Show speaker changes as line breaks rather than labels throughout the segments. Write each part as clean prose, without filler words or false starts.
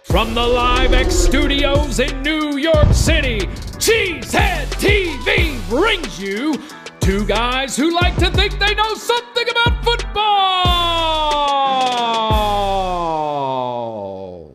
From the LiveX studios in New York City, Cheesehead TV brings you two guys who like to think they know something about football.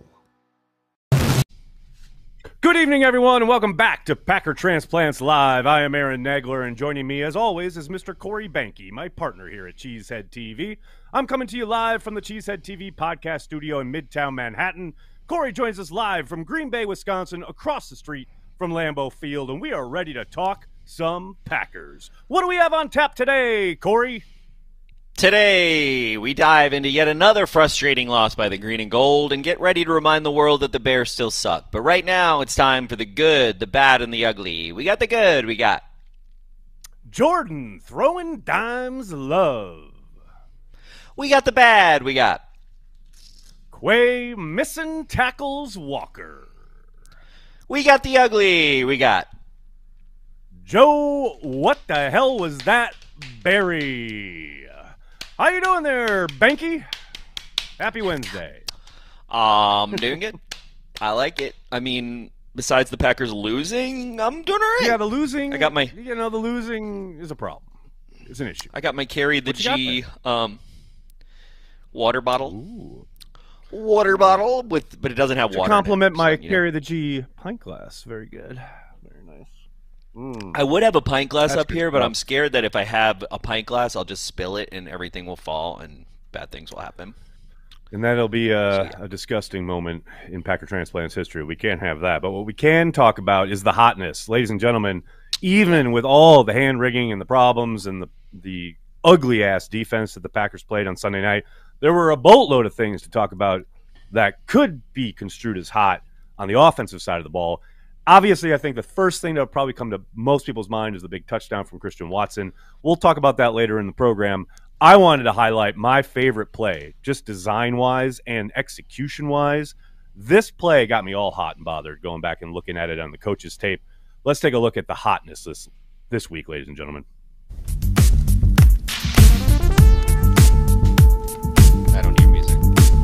Good evening, everyone, and welcome back to Packer Transplants Live. I am Aaron Nagler, and joining me, as always, is Mr. Corey Banky, my partner here at Cheesehead TV. I'm coming to you live from the Cheesehead TV podcast studio in Midtown Manhattan. Corey joins us live from Green Bay, Wisconsin, across the street from Lambeau Field, and we are ready to talk some Packers. What do we have on tap today, Corey?
Today, we dive into yet another frustrating loss by the Green and Gold and get ready to remind the world that the Bears still suck. But right now, it's time for the good, the bad, and the ugly. We got the good. We got
Jordan throwing dimes love.
We got the bad. We got
Quay missing tackles Walker.
We got the ugly. We got
Joe, what the hell was that Barry? How you doing there, Banky? Happy Wednesday.
Doing it. I like it. I mean, besides the Packers losing, I'm doing all right.
Yeah, the losing.
I got my.
You know, the losing is a problem. It's an issue.
I got my carry the G water bottle.
Ooh.
Water bottle with, but it doesn't have water.
Compliment
in it,
my
so,
carry the G pint glass. Very good. Very nice.
I would have a pint glass
That's
up
good
here, but
stuff.
I'm scared that if I have a pint glass, I'll just spill it and everything will fall and bad things will happen.
And that'll be a disgusting moment in Packer Transplants history. We can't have that. But what we can talk about is the hotness. Ladies and gentlemen, even with all the hand-rigging and the problems and the ugly-ass defense that the Packers played on Sunday night, there were a boatload of things to talk about that could be construed as hot on the offensive side of the ball. Obviously, I think the first thing that will probably come to most people's mind is the big touchdown from Christian Watson. We'll talk about that later in the program. I wanted to highlight my favorite play, just design-wise and execution-wise. This play got me all hot and bothered going back and looking at it on the coach's tape. Let's take a look at the hotness this week, ladies and gentlemen.
I don't hear music.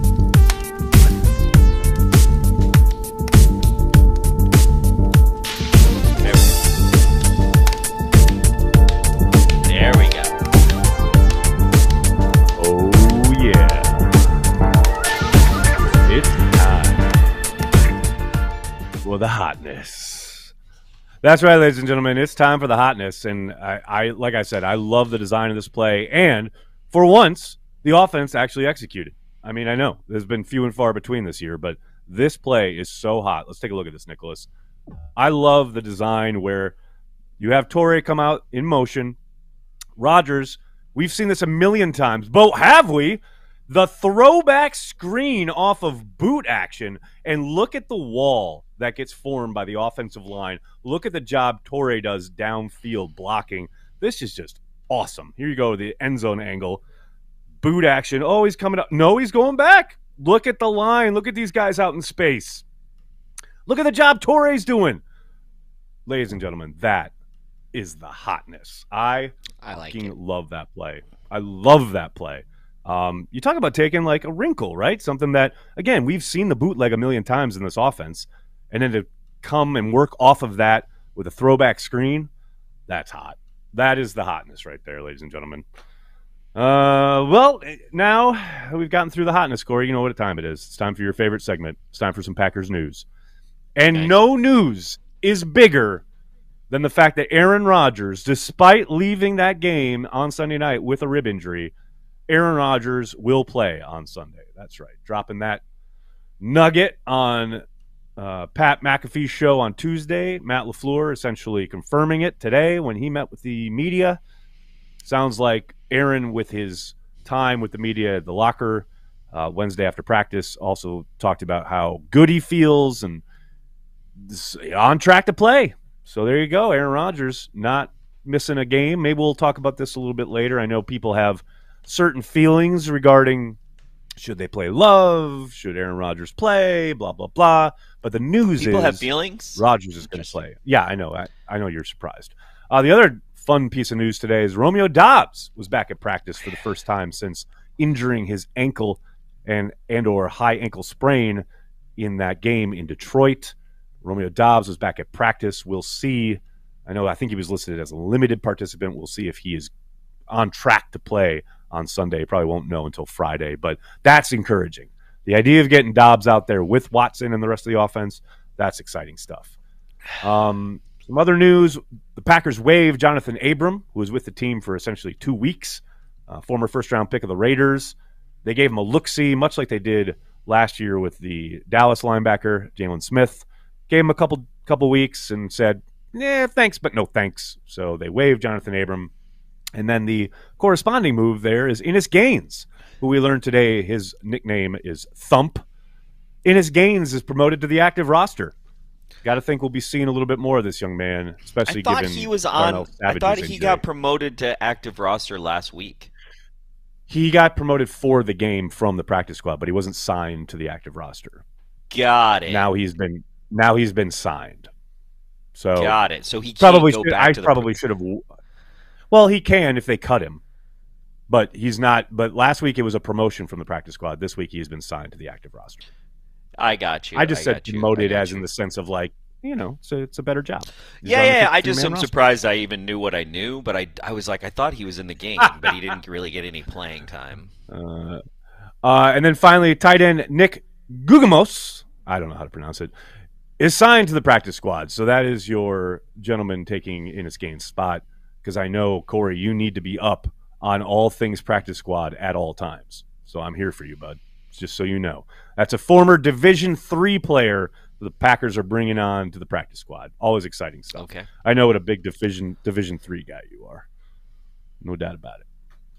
There we go.
Oh, yeah. It's time for the hotness. That's right, ladies and gentlemen. It's time for the hotness. And I like I said, I love the design of this play. And for once, the offense actually executed. I mean, I know there's been few and far between this year, but this play is so hot. Let's take a look at this, Nicholas. I love the design where you have Torrey come out in motion. Rodgers, we've seen this a million times, but have we? The throwback screen off of boot action, and look at the wall that gets formed by the offensive line. Look at the job Torrey does downfield blocking. This is just awesome. Here you go, the end zone angle. Boot action. Oh, he's coming up. No, he's going back. Look at the line. Look at these guys out in space. Look at the job Torrey's doing. Ladies and gentlemen, that is the hotness. I
like
fucking
it.
love that play. I love that play. You talk about taking like a wrinkle, right? Something that, again, we've seen the bootleg a million times in this offense. And then to come and work off of that with a throwback screen, that's hot. That is the hotness right there, ladies and gentlemen. Well, now we've gotten through the hotness, Corey. You know what time it is. It's time for your favorite segment. It's time for some Packers news. And
Okay.
no news is bigger than the fact that Aaron Rodgers, despite leaving that game on Sunday night with a rib injury, Aaron Rodgers will play on Sunday. That's right. Dropping that nugget on Pat McAfee's show on Tuesday. Matt LaFleur essentially confirming it today when he met with the media. Sounds like Aaron, with his time with the media at the locker Wednesday after practice, also talked about how good he feels and on track to play. So there you go. Aaron Rodgers not missing a game. Maybe we'll talk about this a little bit later. I know people have certain feelings regarding should they play Love, should Aaron Rodgers play, blah, blah, blah. But the news
People
is
have feelings.
Rodgers is going to play. Yeah, I know. I know you're surprised. The other fun piece of news today is Romeo Doubs was back at practice for the first time since injuring his ankle and or high ankle sprain in that game in Detroit. Romeo Doubs was back at practice. We'll see. I think he was listed as a limited participant. We'll see if he is on track to play on Sunday. Probably won't know until Friday, but that's encouraging. The idea of getting Doubs out there with Watson and the rest of the offense, that's exciting stuff. Some other news, the Packers waived Jonathan Abram, who was with the team for essentially 2 weeks, former first-round pick of the Raiders. They gave him a look-see, much like they did last year with the Dallas linebacker, Jalen Smith. Gave him a couple weeks and said, thanks, but no thanks. So they waived Jonathan Abram. And then the corresponding move there is Innis Gaines, who we learned today his nickname is Thump. Innis Gaines is promoted to the active roster. Got to think we'll be seeing a little bit more of this young man, especially given
he was on. I thought he
injury.
got promoted to active roster last week.
He got promoted for the game from the practice squad, but he wasn't signed to the active roster.
Got it.
Now he's been signed. So
got it. So he can't
probably
go
should,
back
I
to the
probably should have. Well, he can if they cut him, but he's not. But last week it was a promotion from the practice squad. This week he has been signed to the active roster.
I got you.
I just said promoted as in the sense of like, so it's a better job.
Yeah. I just am surprised I even knew what I knew, but I was like, I thought he was in the game, but he didn't really get any playing time.
And then finally, tight end Nick Gugamos, I don't know how to pronounce it, is signed to the practice squad. So that is your gentleman taking Innis Gaines' spot, because I know, Corey, you need to be up on all things practice squad at all times. So I'm here for you, bud. Just so you know. That's a former Division III player the Packers are bringing on to the practice squad. Always exciting stuff.
Okay.
I know what a big Division III guy you are. No doubt about it.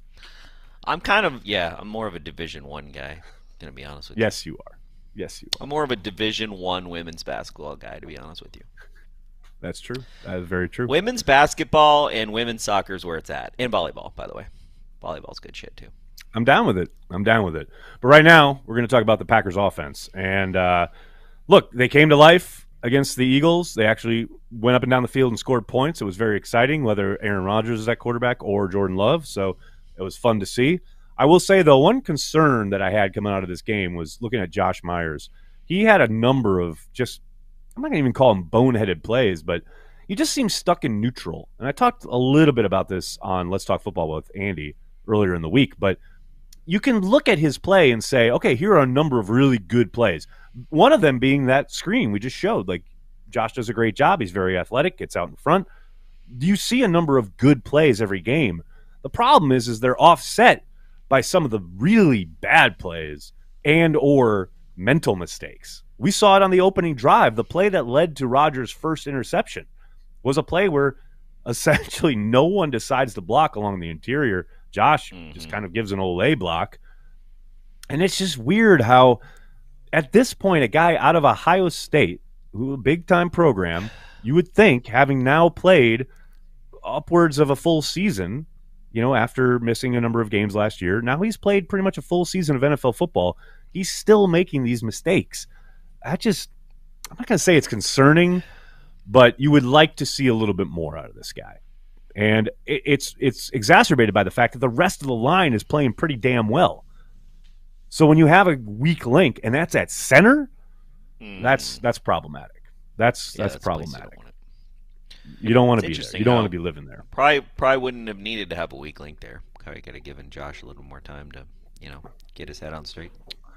I'm more of a Division I guy, going to be honest with you.
Yes, you are.
I'm more of a Division I women's basketball guy, to be honest with you.
That's true. That is very true.
Women's basketball and women's soccer is where it's at. And volleyball, by the way. Volleyball's good shit, too.
I'm down with it. But right now, we're going to talk about the Packers offense. And look, they came to life against the Eagles. They actually went up and down the field and scored points. It was very exciting, whether Aaron Rodgers is at quarterback or Jordan Love. So it was fun to see. I will say, though, one concern that I had coming out of this game was looking at Josh Myers. He had a number of I'm not going to even call them boneheaded plays, but he just seems stuck in neutral. And I talked a little bit about this on Let's Talk Football with Andy earlier in the week, but you can look at his play and say, okay, here are a number of really good plays. One of them being that screen we just showed. Like, Josh does a great job. He's very athletic, gets out in front. You see a number of good plays every game. The problem is they're offset by some of the really bad plays and or mental mistakes. We saw it on the opening drive. The play that led to Rodgers' first interception was a play where essentially no one decides to block along the interior. Josh just kind of gives an Olay block. And it's just weird how at this point, a guy out of Ohio State, who a big-time program, you would think, having now played upwards of a full season, after missing a number of games last year, now he's played pretty much a full season of NFL football. He's still making these mistakes. I'm not going to say it's concerning, but you would like to see a little bit more out of this guy. And it's exacerbated by the fact that the rest of the line is playing pretty damn well. So when you have a weak link, and that's at center, that's problematic. That's problematic. You don't want to be there. You don't want to be living there.
Probably wouldn't have needed to have a weak link there. Probably could have given Josh a little more time to, get his head on straight.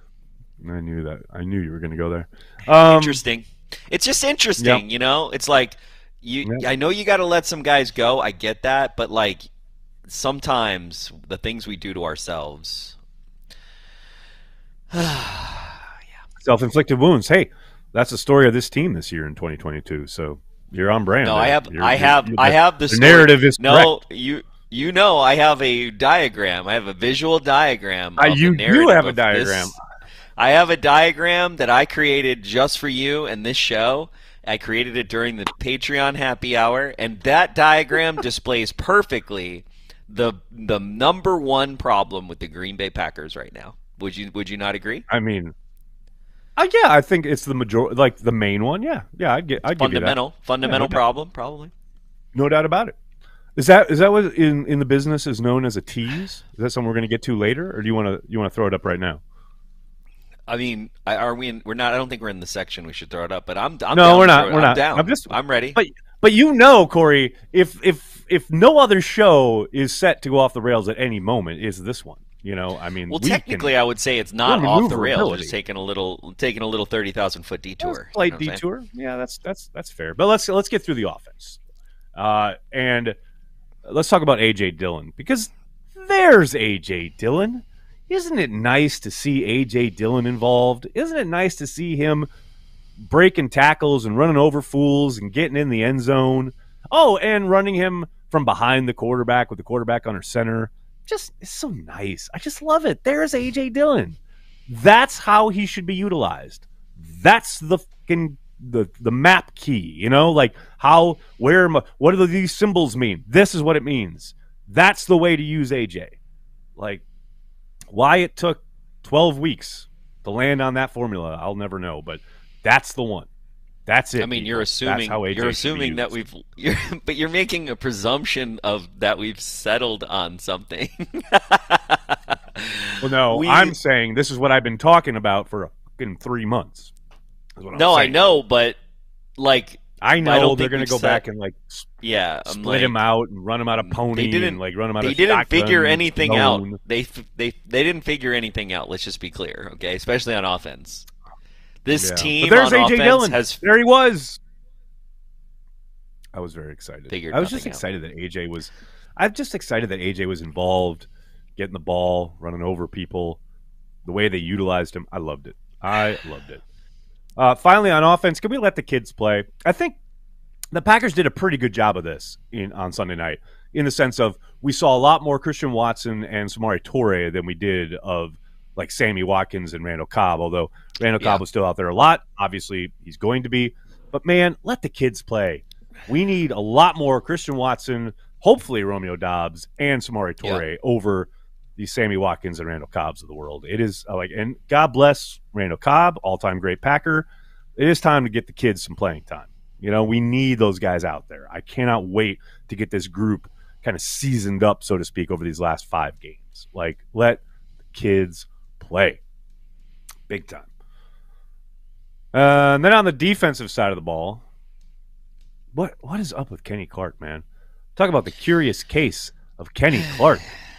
I knew that. I knew you were going to go there.
Interesting. It's just interesting, It's like I know you got to let some guys go. I get that, but like sometimes the things we do to ourselves.
Self-inflicted wounds. Hey, that's the story of this team this year in 2022. So you're on brand.
No, I have the story.
Narrative is correct.
I have a diagram. I have a visual diagram.
You have a diagram.
I have a diagram that I created just for you and this show. I created it during the Patreon happy hour, and that diagram displays perfectly the number one problem with the Green Bay Packers right now. Would you not agree?
I mean, yeah, I think it's the majority, like the main one. Yeah, I'd give you that.
Fundamental problem, probably.
No doubt about it. Is that what in the business is known as a tease? Is that something we're going to get to later, or do you want to throw it up right now?
I mean, are we? We're not. I don't think we're in the section. We should throw it up. But I'm
No,
down
we're not.
for it.
We're
I'm
not.
down.
I'm
I'm ready.
But you know, Corey, if no other show is set to go off the rails at any moment, is this one? You know, I mean,
Well, technically, I would say it's not
We're
off the rails.
maneuverability.
Just taking a little 30,000-foot detour.
Slight
You know what I'm saying?
detour. Yeah, that's fair. But let's get through the offense, and let's talk about AJ Dillon, because there's AJ Dillon. Isn't it nice to see AJ Dillon involved? Isn't it nice to see him breaking tackles and running over fools and getting in the end zone? Oh, and running him from behind the quarterback with the quarterback under center. Just, it's so nice. I just love it. There's AJ Dillon. That's how he should be utilized. That's the fucking the map key, you know, like what do these symbols mean? This is what it means. That's the way to use AJ. Like, why it took 12 weeks to land on that formula, I'll never know, but that's the one. That's it.
I mean,
people.
you're
That's
assuming
how AJ
you're
should be
assuming that
used.
but you're making a presumption of that we've settled on something.
Well, no, I'm saying this is what I've been talking about for fucking 3 months. Is what I'm
No, I
saying.
know, but like
I know
don't
they're
think
going
we've
to go
set-
back and like
yeah, I'm
split
like,
him out and run him out of pony
They didn't
and like run him out
They
of
didn't
shotgun
figure anything out.
zone.
They didn't figure anything out. Let's just be clear, okay? Especially on offense. This
Yeah.
team
But there's
on
AJ
offense
Dillon.
has
There he was. I was very excited.
Figured
I was just
nothing out.
excited that AJ was. I'm just excited that AJ was involved, getting the ball, running over people. The way they utilized him, I loved it. I loved it. Finally, on offense, can we let the kids play? I think the Packers did a pretty good job of this on Sunday night, in the sense of we saw a lot more Christian Watson and Samori Toure than we did of like Sammy Watkins and Randall Cobb, although Randall Cobb was still out there a lot. Obviously, he's going to be. But, man, let the kids play. We need a lot more Christian Watson, hopefully Romeo Dobbs, and Samori Toure over the Sammy Watkins and Randall Cobbs of the world. It is and God bless Randall Cobb, all-time great Packer. It is time to get the kids some playing time. You know, we need those guys out there. I cannot wait to get this group kind of seasoned up, so to speak, over these last 5 games. Like, let the kids play. Big time. And then on the defensive side of the ball, what is up with Kenny Clark, man? Talk about the curious case of Kenny Clark.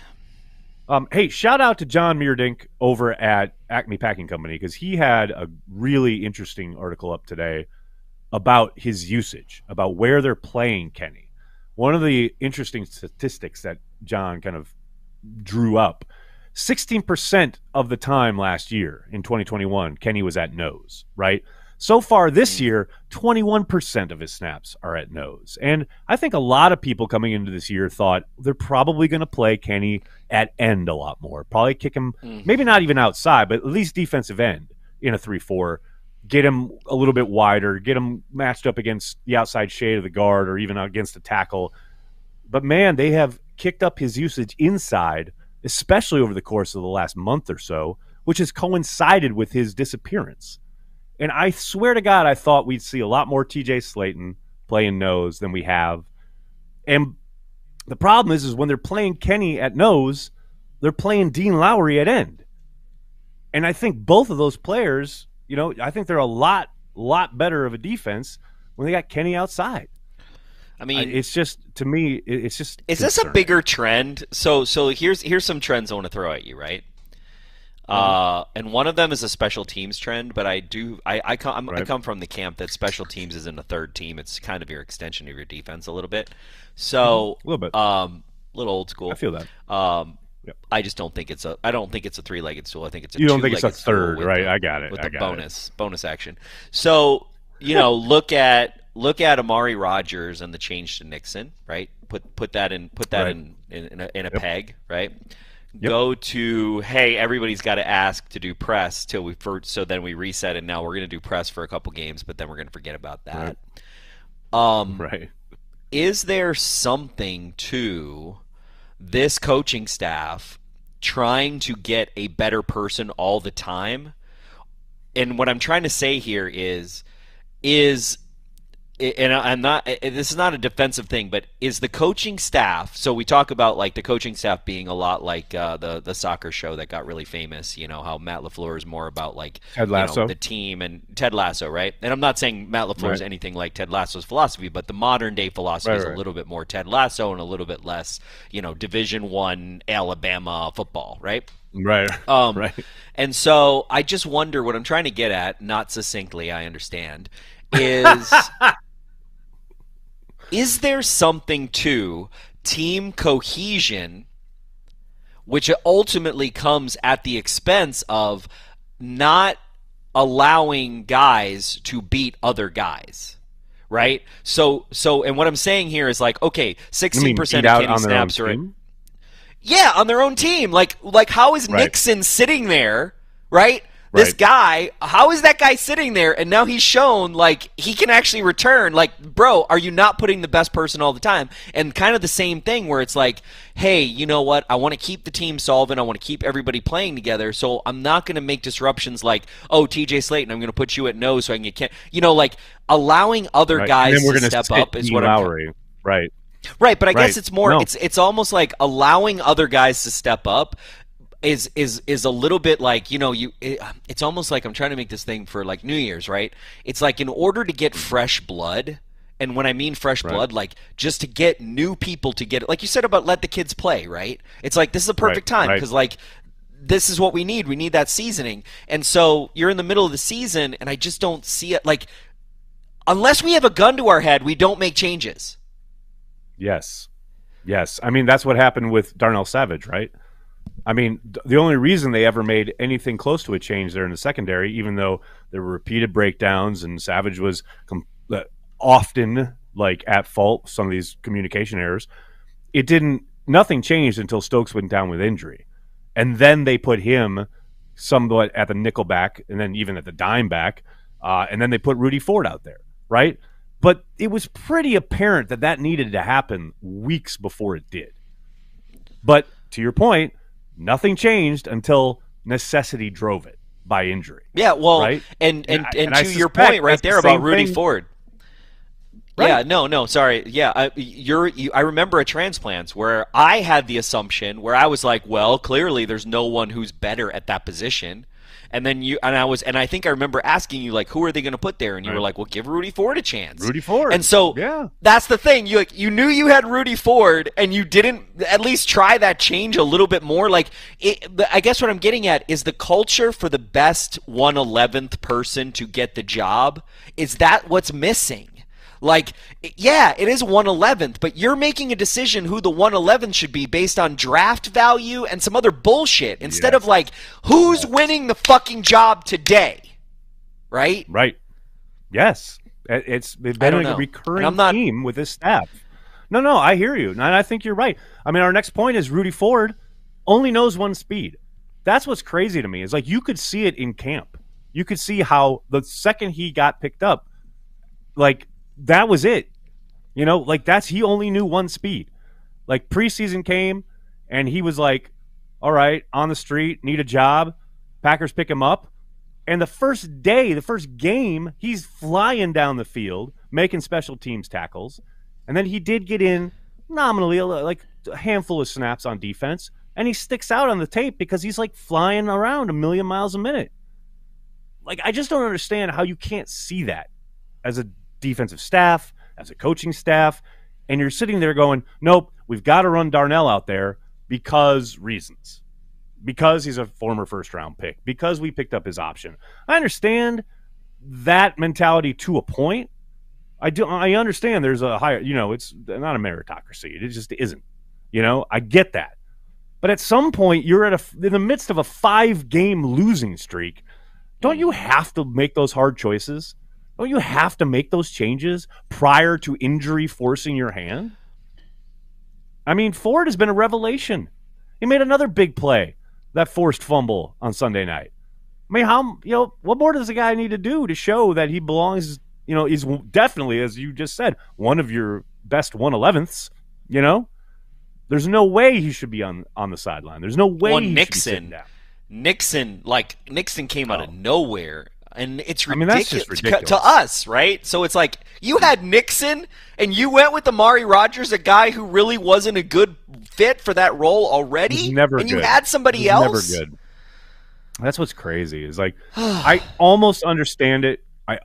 Hey, shout out to John Meerdink over at Acme Packing Company, because he had a really interesting article up today about his usage, about where they're playing Kenny. One of the interesting statistics that John kind of drew up, 16% of the time last year in 2021, Kenny was at nose, right? So far this year, 21% of his snaps are at nose. And I think a lot of people coming into this year thought they're probably going to play Kenny at end a lot more. Probably kick him, maybe not even outside, but at least defensive end in a 3-4. Get him a little bit wider, get him matched up against the outside shade of the guard or even against a tackle. But, man, they have kicked up his usage inside, especially over the course of the last month or so, which has coincided with his disappearance. And I swear to God, I thought we'd see a lot more TJ Slayton playing nose than we have. And the problem is when they're playing Kenny at nose, they're playing Dean Lowry at end. And I think both of those players, you know, I think they're a lot better of a defense when they got Kenny outside.
I mean,
it's just, to me, it's just
is this a
concerning.
bigger trend? So here's some trends I want to throw at you, right? And one of them is a special teams trend, but I come from the camp that special teams isn't a third team; it's kind of your extension of your defense a little bit. So
a little bit,
little old school.
I feel that.
I just don't think it's a. I don't think it's a 3-legged stool. I think it's a.
You don't think it's a
two-legged stool
third,
with
right?
the-
I got it.
With
I
the
got it.
bonus action. So look at Amari Rodgers and the change to Nixon, right? Put that in
Right.
in a peg, right? Go to, hey, everybody's got to ask to do press so then we reset, and now we're going to do press for a couple games, but then we're going to forget about that.
Right.
Is there something to this coaching staff trying to get a better person all the time? And what I'm trying to say here is and I'm not. This is not a defensive thing, but is the coaching staff? So we talk about like the coaching staff being a lot like the soccer show that got really famous. You know how Matt LaFleur is more about like
Ted Lasso,
the team, and Ted Lasso, right? And I'm not saying Matt LaFleur is anything like Ted Lasso's philosophy, but the modern day philosophy is a little bit more Ted Lasso and a little bit less, Division I Alabama football, right?
Right. Right.
And so I just wonder what I'm trying to get at, not succinctly, I understand, is. Is there something to team cohesion which ultimately comes at the expense of not allowing guys to beat other guys? Right? So and what I'm saying here is like, okay, 16% of Kenny snaps are yeah, on their own team. Like how is Nixon sitting there, right? This guy, how is that guy sitting there? And now he's shown like he can actually return. Like, bro, are you not putting the best person all the time? And kind of the same thing where it's like, hey, you know what? I want to keep the team solvent. I want to keep everybody playing together. So I'm not going to make disruptions like, oh, TJ Slayton, I'm going to put you at no so I can get like allowing other guys to step up is what
Lowry. Right.
Right, but I guess it's more it's almost like allowing other guys to step up is a little bit like, it's almost like I'm trying to make this thing for like New Year's, right? It's like in order to get fresh blood, and when I mean fresh blood, like just to get new people to get it, like you said about let the kids play, right? It's like this is a perfect time because like this is what we need. We need that seasoning. And so you're in the middle of the season and I just don't see it. Like unless we have a gun to our head, we don't make changes.
Yes. I mean, that's what happened with Darnell Savage, right? I mean, the only reason they ever made anything close to a change there in the secondary, even though there were repeated breakdowns and Savage was often like at fault, some of these communication errors, nothing changed until Stokes went down with injury. And then they put him somewhat at the nickel back and then even at the dime back. And then they put Rudy Ford out there, right? But it was pretty apparent that needed to happen weeks before it did. But to your point, nothing changed until necessity drove it by injury.
Yeah, well, right? and to your point right there about Rudy Ford. Right. Yeah, no, sorry. Yeah, I remember a transplants where I had the assumption where I was like, well, clearly there's no one who's better at that position. And then I think I remember asking you like, who are they going to put there? And you were like, well, give Rudy Ford a chance.
Rudy Ford.
And so that's the thing. You knew you had Rudy Ford, and you didn't at least try that change a little bit more. Like, I guess what I'm getting at is the culture for the best 1/11th person to get the job. Is that what's missing? Like, yeah, it is 1/11th, but you're making a decision who the 1/11th should be based on draft value and some other bullshit instead of like, who's winning the fucking job today, right?
Right. Yes. It's been a recurring theme with this staff. No, I hear you, and I think you're right. I mean, our next point is Rudy Ford only knows one speed. That's what's crazy to me is like you could see it in camp. You could see how the second he got picked up, like, that was it. Like he only knew one speed. Like preseason came and he was like, all right, on the street, need a job. Packers pick him up. And the first game, he's flying down the field, making special teams tackles. And then he did get in nominally like a handful of snaps on defense. And he sticks out on the tape because he's like flying around 1,000,000 miles a minute. Like, I just don't understand how you can't see that as a defensive staff, as a coaching staff, and you're sitting there going, nope, we've got to run Darnell out there because reasons. Because he's a former first-round pick. Because we picked up his option. I understand that mentality to a point. I understand there's a higher, it's not a meritocracy. It just isn't. I get that. But at some point, you're in the midst of a 5-game losing streak. Don't you have to make those hard choices? Don't you have to make those changes prior to injury forcing your hand? I mean, Ford has been a revelation. He made another big play, that forced fumble on Sunday night. I mean, what more does the guy need to do to show that he belongs, is definitely, as you just said, one of your best 1/11ths, There's no way he should be on the sideline. There's no way he should be sitting down.
Nixon came out of nowhere. And it's
I mean, that's
ridiculous,
just ridiculous
to us, right? So it's like you had Nixon and you went with Amari Rodgers, a guy who really wasn't a good fit for that role already.
He's never
and
good.
You had somebody else.
Never good. That's what's crazy. Is like I almost understand it.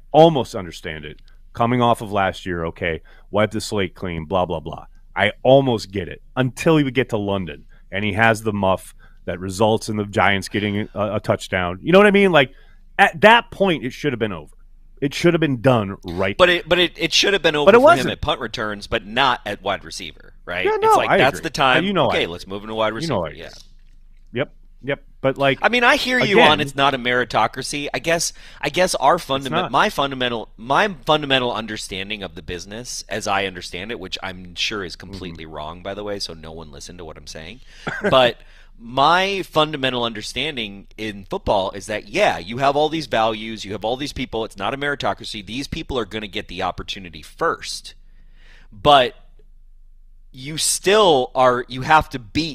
Coming off of last year, okay, wipe the slate clean, blah blah blah. I almost get it until we get to London and he has the muff that results in the Giants getting a touchdown. You know what I mean? Like at that point, it should have been over. It should have been done right.
But it should have been over for him at punt returns, but not at wide receiver, right?
Yeah, no,
it's like
I
that's
agree.
the time.
Okay,
let's move into wide receiver. Yeah.
Yep. But like,
I mean, I hear you on it's not a meritocracy. I guess our my fundamental understanding of the business, as I understand it, which I'm sure is completely wrong, by the way, so no one listen to what I'm saying. But my fundamental understanding in football is that, yeah, you have all these values, you have all these people. It's not a meritocracy. These people are going to get the opportunity first, but you still are. You have to be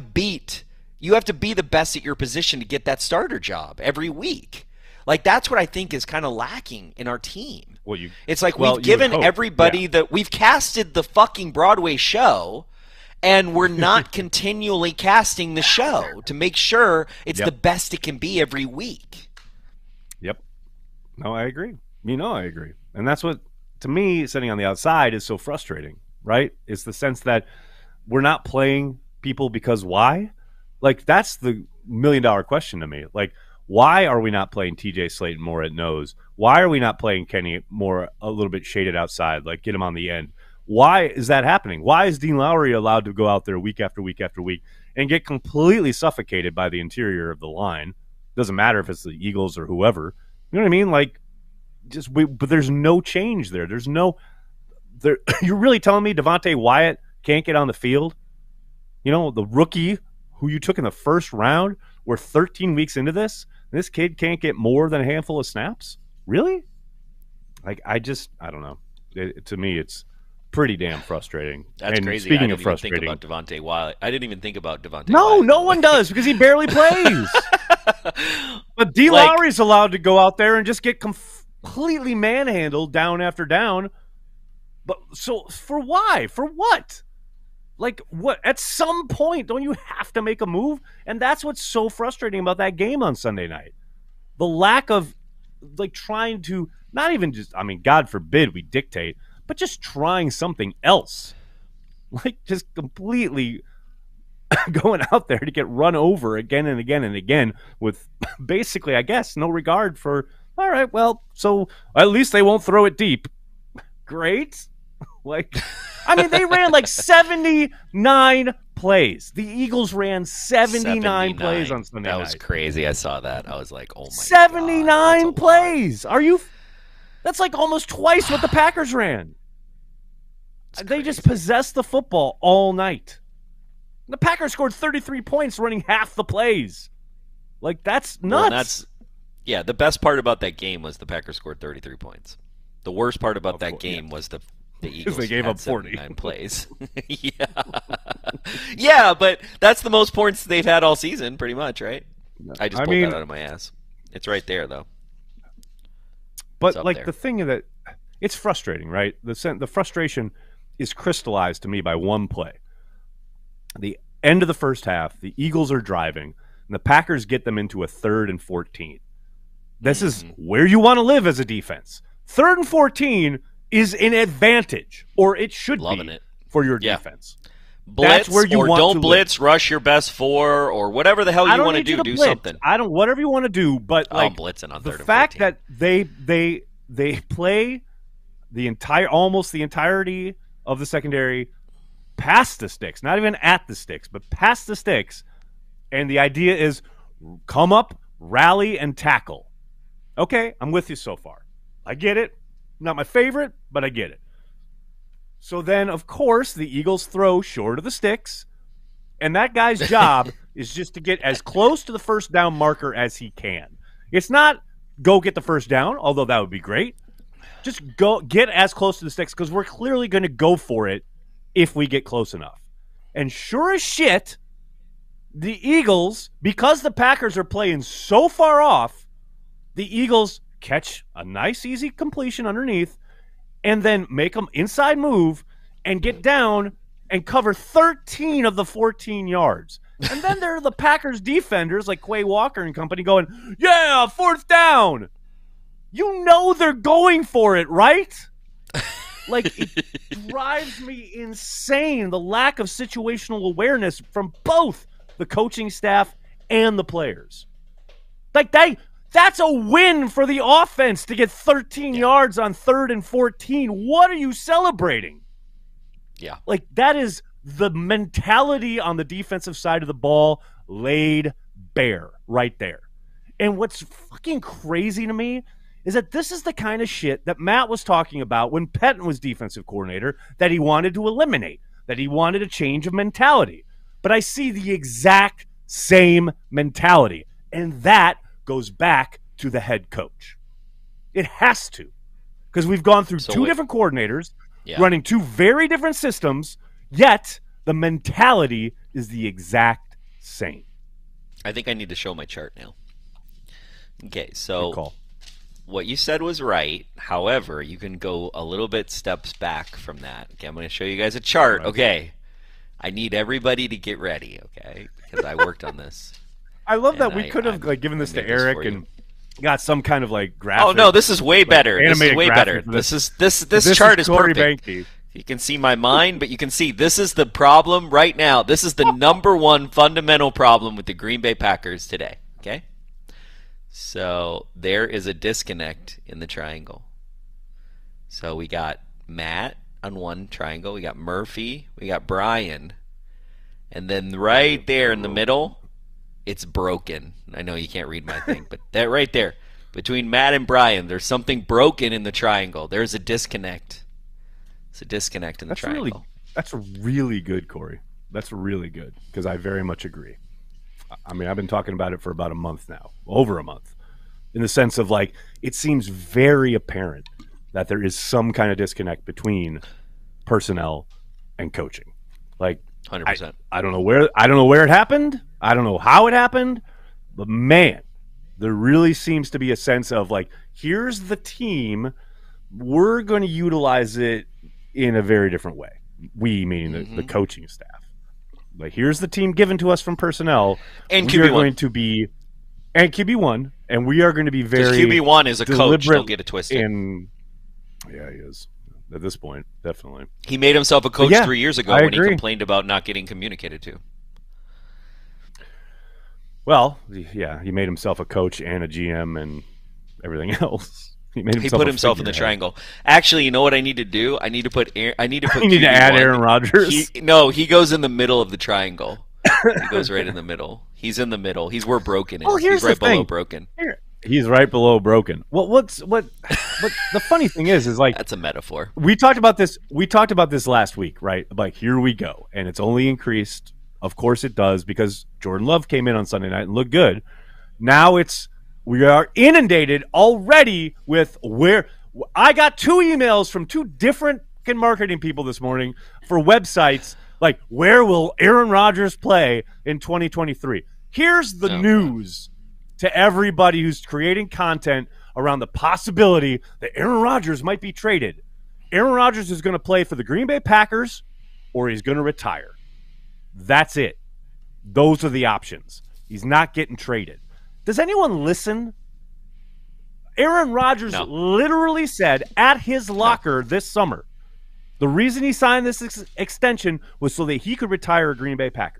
the best at your position to get that starter job every week. Like that's what I think is kind of lacking in our team. It's like we've given everybody that we've casted the fucking Broadway show, and we're not continually casting the show to make sure it's the best it can be every week.
Yep. No, I agree. I agree. And that's what, to me, sitting on the outside is so frustrating, right? It's the sense that we're not playing people because why? Like, that's the million-dollar question to me. Like, why are we not playing TJ Slayton more at nose? Why are we not playing Kenny more a little bit shaded outside, like get him on the end? Why is that happening? Why is Dean Lowry allowed to go out there week after week after week and get completely suffocated by the interior of the line? Doesn't matter if it's the Eagles or whoever. You know what I mean? Like, but there's no change there. You're really telling me Devontae Wyatt can't get on the field? The rookie who you took in the first round, we're 13 weeks into this kid can't get more than a handful of snaps? Really? Like, I don't know. To me, it's pretty damn frustrating.
That's crazy.
Speaking
of
frustrating,
I didn't even think about Devontae Wyatt. I didn't even think about Devontae
No,
Wyatt.
no one does because he barely plays. But D. Lowry's allowed to go out there and just get completely manhandled down after down. But so for why? For what? Like, what? At some point, don't you have to make a move? And that's what's so frustrating about that game on Sunday night. The lack of, like, trying to, not even just, I mean, God forbid we dictate, but just trying something else. Like, just completely going out there to get run over again and again and again with basically, I guess, no regard for, all right, well, so at least they won't throw it deep. Great. Like, I mean, they ran like 79 plays. The Eagles ran 79 plays on Sunday night.
That was crazy. I saw that. I was like, oh my
79
God. 79
plays. That's like almost twice what the Packers ran. They just possessed the football all night. The Packers scored 33 points running half the plays. Like, that's nuts.
Well, the best part about that game was the Packers scored 33 points. The worst part about that game was the Eagles
they gave up 40
plays. Yeah, but that's the most points they've had all season, pretty much, right? I just pulled that out of my ass. It's right there, though.
But like the thing that it's frustrating, right? The frustration is crystallized to me by one play. The end of the first half, the Eagles are driving, and the Packers get them into a 3rd and 14. This is where you want to live as a defense. 3rd and 14 is an advantage, or it should be for your defense.
Blitz, that's where you want don't blitz, rush your best 4, or whatever the hell you want to do. Do something.
Whatever you want to do, but like
blitzing on
the fact that they play almost the entirety of the secondary past the sticks, not even at the sticks, but past the sticks, and the idea is come up, rally, and tackle. Okay, I'm with you so far. I get it. Not my favorite, but I get it. So then, of course, the Eagles throw short of the sticks, and that guy's job is just to get as close to the first down marker as he can. It's not go get the first down, although that would be great. Just go get as close to the sticks because we're clearly going to go for it if we get close enough. And sure as shit, the Eagles, because the Packers are playing so far off, the Eagles catch a nice, easy completion underneath, and then make them inside move and get down and cover 13 of the 14 yards. And then there are the Packers defenders like Quay Walker and company going, yeah, 4th down. You know they're going for it, right? Like, it drives me insane, the lack of situational awareness from both the coaching staff and the players. Like, that's a win for the offense to get 13 yards on 3rd and 14. What are you celebrating?
Yeah.
Like, that is the mentality on the defensive side of the ball laid bare right there. And what's fucking crazy to me is that this is the kind of shit that Matt was talking about when Pettine was defensive coordinator, that he wanted to eliminate, that he wanted a change of mentality. But I see the exact same mentality, and that goes back to the head coach. It has to, because we've gone through two different coordinators running 2 very different systems, yet the mentality is the exact same.
I think I need to show my chart now. Okay, so what you said was right. However, you can go a little bit steps back from that. Okay, I'm going to show you guys a chart. Okay, I need everybody to get ready, okay, because I worked on this.
I love that we could have given this to Eric and got some kind of like graphic.
Oh no, this is way better. This is way better. This chart is perfect.
Banky.
You can see my mind, but you can see this is the problem right now. This is the #1 fundamental problem with the Green Bay Packers today. Okay, so there is a disconnect in the triangle. So we got Matt on one triangle, we got Murphy, we got Brian, and then right there in the middle, it's broken. I know you can't read my thing, but that right there, between Matt and Brian, there's something broken in the triangle. There's a disconnect. It's a disconnect in the triangle.
That's really good, Corey. That's really good, because I very much agree. I mean, I've been talking about it for about a month now, over a month, in the sense of like, it seems very apparent that there is some kind of disconnect between personnel and coaching. Like,
100%.
I don't know where it happened. I don't know how it happened, but man, there really seems to be a sense of like, here's the team, we're going to utilize it in a very different way. We, meaning the coaching staff. Like, here's the team given to us from personnel,
and
we are going to be, and QB1, and we are going to be very
QB1 is a coach. Don't get it twisted.
Yeah, he is. At this point, definitely.
He made himself a coach 3 years ago when he complained about not getting communicated to.
Well, yeah, he made himself a coach and a GM and everything else. He
put himself in the triangle. Actually, you know what I need to do? I need to put.
You need to add Aaron Rodgers.
He goes in the middle of the triangle. He goes right in the middle. He's in the middle. He's where broken is. He's right below broken.
He's right below broken. What the funny thing is like,
that's a metaphor.
We talked about this last week, right? Like, here we go, and it's only increased. Of course it does, because Jordan Love came in on Sunday night and looked good. Now we are inundated already with where I got 2 emails from 2 different marketing people this morning for websites like, where will Aaron Rodgers play in 2023? Here's the news to everybody who's creating content around the possibility that Aaron Rodgers might be traded. Aaron Rodgers is going to play for the Green Bay Packers, or he's going to retire. That's it. Those are the options. He's not getting traded. Does anyone listen? Aaron Rodgers literally said at his locker this summer, the reason he signed this extension was so that he could retire a Green Bay Packer.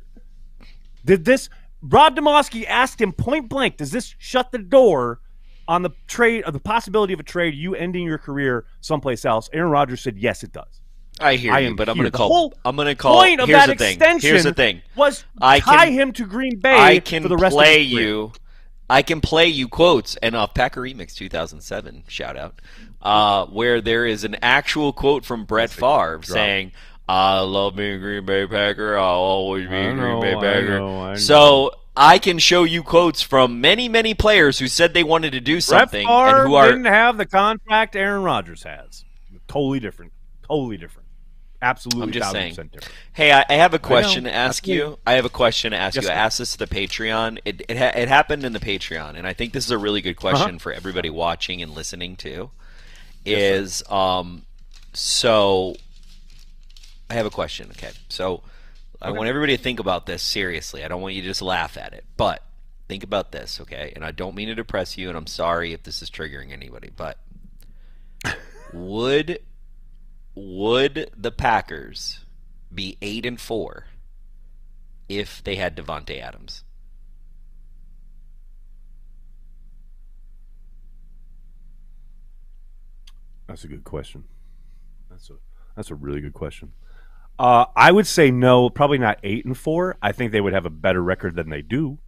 Rob Demovsky asked him point blank, does this shut the door on the trade, or the possibility of a trade, you ending your career someplace else? Aaron Rodgers said, yes, it does.
I hear you, but I'm going to call.
Point of that extension
here's the thing.
Was tie him to Green Bay for the rest of his career.
I can play you quotes, and Packer Remix 2007, shout out, where there is an actual quote from Brett Favre saying, I love being a Green Bay Packer, I'll always be a Green Bay Packer. I know. So I can show you quotes from many, many players who said they wanted to do something.
Brett Favre
and who
didn't have the contract Aaron Rodgers has. Totally different. Totally different. Absolutely,
I'm just
1000%
saying.
different.
Hey, I have a question to ask
Absolutely.
you. I have a question to ask
Yes,
you. I
sir.
asked this to the Patreon. It happened in the Patreon, and I think this is a really good question for everybody watching and listening too.
Yes,
So I have a question. Okay, so I want everybody to think about this seriously. I don't want you to just laugh at it, but think about this, okay? And I don't mean to depress you, and I'm sorry if this is triggering anybody, but would the Packers be 8-4 if they had Davante Adams?
That's a good question. That's a really good question. I would say no, probably not 8-4. I think they would have a better record than they do.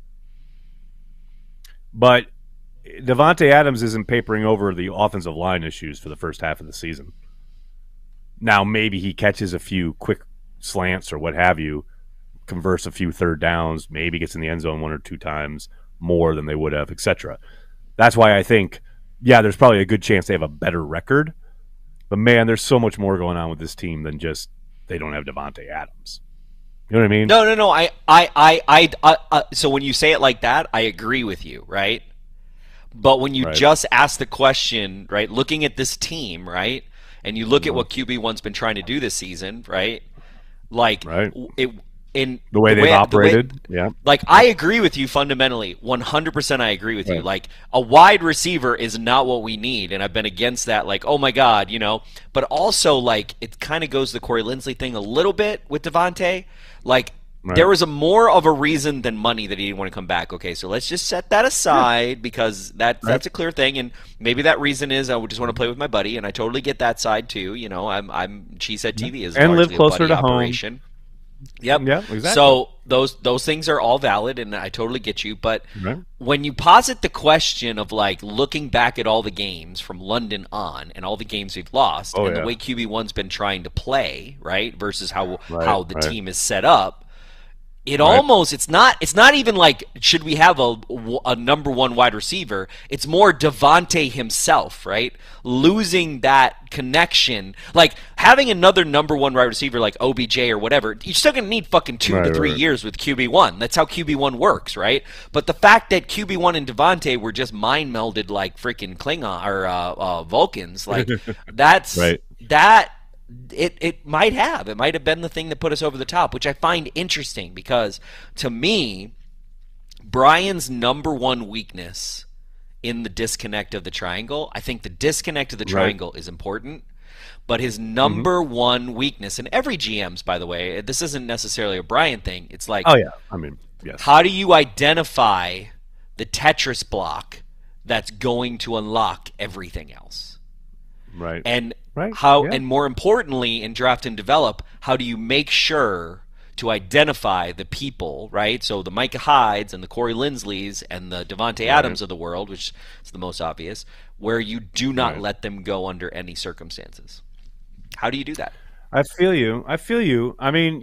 But Davante Adams isn't papering over the offensive line issues for the first half of the season. Now maybe he catches a few quick slants or what have you, converts a few third downs, maybe gets in the end zone 1 or 2 times more than they would have, etc. That's why I think, yeah, there's probably a good chance they have a better record. But man, there's so much more going on with this team than just they don't have Davante Adams. You know what I mean?
No. So when you say it like that, I agree with you, right? But when you just ask the question, right, looking at this team, right, and you look at what QB1's been trying to do this season, right, like it in
the way they've operated, yeah.
Like I agree with you fundamentally, 100%. I agree with you. Like a wide receiver is not what we need, and I've been against that. Like, oh my God, you know. But also, like, it kind of goes the Corey Linsley thing a little bit with Davante. Like, there was a more of a reason than money that he didn't want to come back. Okay, so let's just set that aside because that's a clear thing, and maybe that reason is I just want to play with my buddy, and I totally get that side too. You know, I'm Cheesehead TV is
and live
largely
closer
a buddy
to
operation.
home.
Yep.
Yeah, exactly.
So those things are all valid, and I totally get you. But when you posit the question of like looking back at all the games from London on and all the games we've lost, and the way QB1's been trying to play, right, versus how the team is set up, it almost it's not even like should we have a number one wide receiver? It's more Davante himself, right? Losing that connection, like having another number one wide receiver like OBJ or whatever. You're still gonna need fucking 2 to 3 years with QB1. That's how QB1 works, right? But the fact that QB1 and Davante were just mind melded like freaking Klingon or Vulcans, like that's that. It might have been the thing that put us over the top, which I find interesting because to me, Brian's number one weakness in the disconnect of the triangle, I think the disconnect of the triangle is important, but his number one weakness, and every GM's, by the way, this isn't necessarily a Brian thing. It's like, how do you identify the Tetris block that's going to unlock everything else?
Right.
And and more importantly, in draft and develop, how do you make sure to identify the people, right? So the Micah Hydes and the Corey Linsleys and the Davante Adams of the world, which is the most obvious, where you do not let them go under any circumstances. How do you do that?
I feel you. I mean,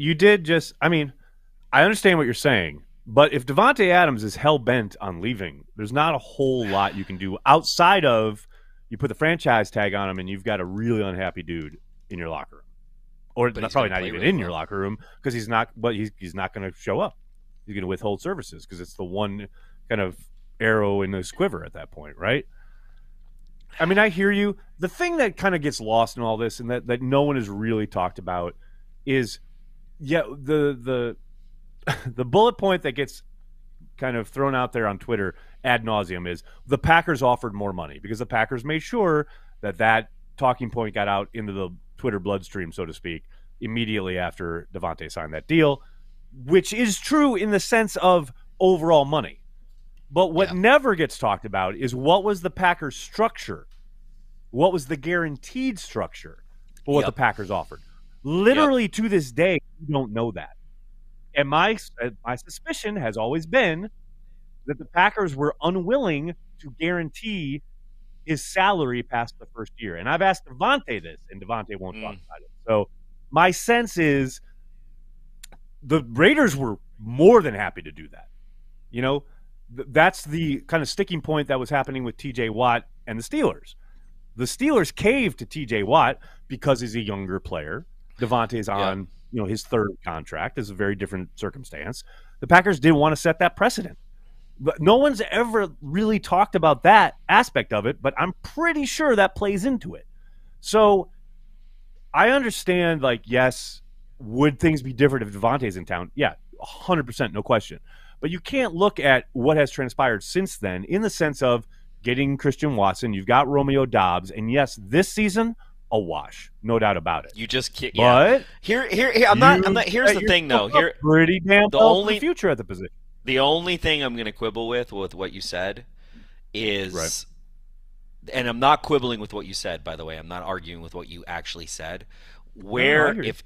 I understand what you're saying, but if Davante Adams is hell-bent on leaving, there's not a whole lot you can do outside of you put the franchise tag on him and you've got a really unhappy dude in your locker room. Or probably not even in your locker room because he's not going to show up. He's going to withhold services because it's the one kind of arrow in his quiver at that point, right? I mean, I hear you. The thing that kind of gets lost in all this and that no one has really talked about is, the bullet point that gets kind of thrown out there on Twitter ad nauseum is the Packers offered more money because the Packers made sure that talking point got out into the Twitter bloodstream, so to speak, immediately after Davante signed that deal, which is true in the sense of overall money. But what never gets talked about is what was the Packers' structure? What was the guaranteed structure for what the Packers offered? Literally to this day, we don't know that. And my suspicion has always been that the Packers were unwilling to guarantee his salary past the first year. And I've asked Davante this, and Davante won't talk about it. So my sense is the Raiders were more than happy to do that. You know, that's the kind of sticking point that was happening with TJ Watt and the Steelers. The Steelers caved to TJ Watt because he's a younger player. Devontae's on his third contract. Is a very different circumstance. The Packers didn't want to set that precedent. But no one's ever really talked about that aspect of it, but I'm pretty sure that plays into it. So I understand, like, yes, would things be different if Devontae's in town? Yeah, 100%, no question. But you can't look at what has transpired since then in the sense of getting Christian Watson. You've got Romeo Doubs. And yes, this season, a wash. No doubt about it.
You just can't.
But
here, I'm not. Here's the thing, though. Here,
pretty damn well for the future at the position.
The only thing I'm going to quibble with what you said is, and I'm not quibbling with what you said, by the way. I'm not arguing with what you actually said. Where if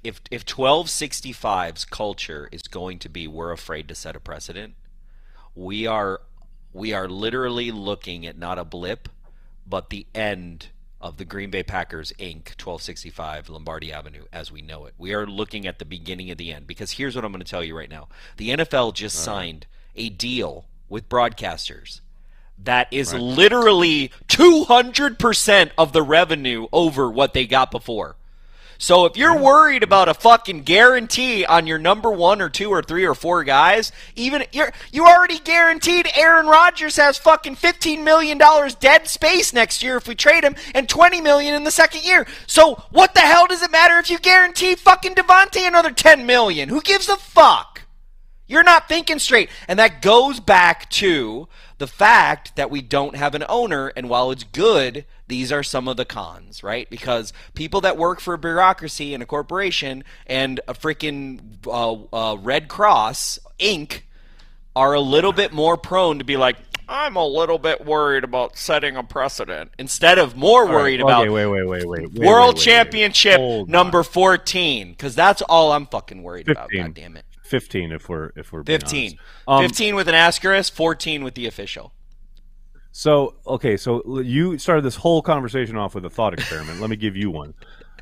1265's culture is going to be we're afraid to set a precedent, we are literally looking at not a blip, but the end of the Green Bay Packers Inc. 1265 Lombardi Avenue as we know it. We are looking at the beginning of the end, because here's what I'm going to tell you right now. The NFL just signed a deal with broadcasters that is literally 200% of the revenue over what they got before. So if you're worried about a fucking guarantee on your number 1 or 2 or 3 or 4 guys, even you already guaranteed Aaron Rodgers has fucking $15 million dead space next year if we trade him, and $20 million in the second year. So what the hell does it matter if you guarantee fucking Devontae another $10 million? Who gives a fuck? You're not thinking straight. And that goes back to the fact that we don't have an owner, and while it's good, these are some of the cons, right? Because people that work for a bureaucracy and a corporation and a freaking Red Cross, Inc., are a little bit more prone to be like, I'm a little bit worried about setting a precedent, instead of more worried about World Championship number 14, because that's all I'm fucking worried
15.
about, God damn it.
15 if we're
15. 15 with an asterisk, 14 with the official.
So you started this whole conversation off with a thought experiment. Let me give you one.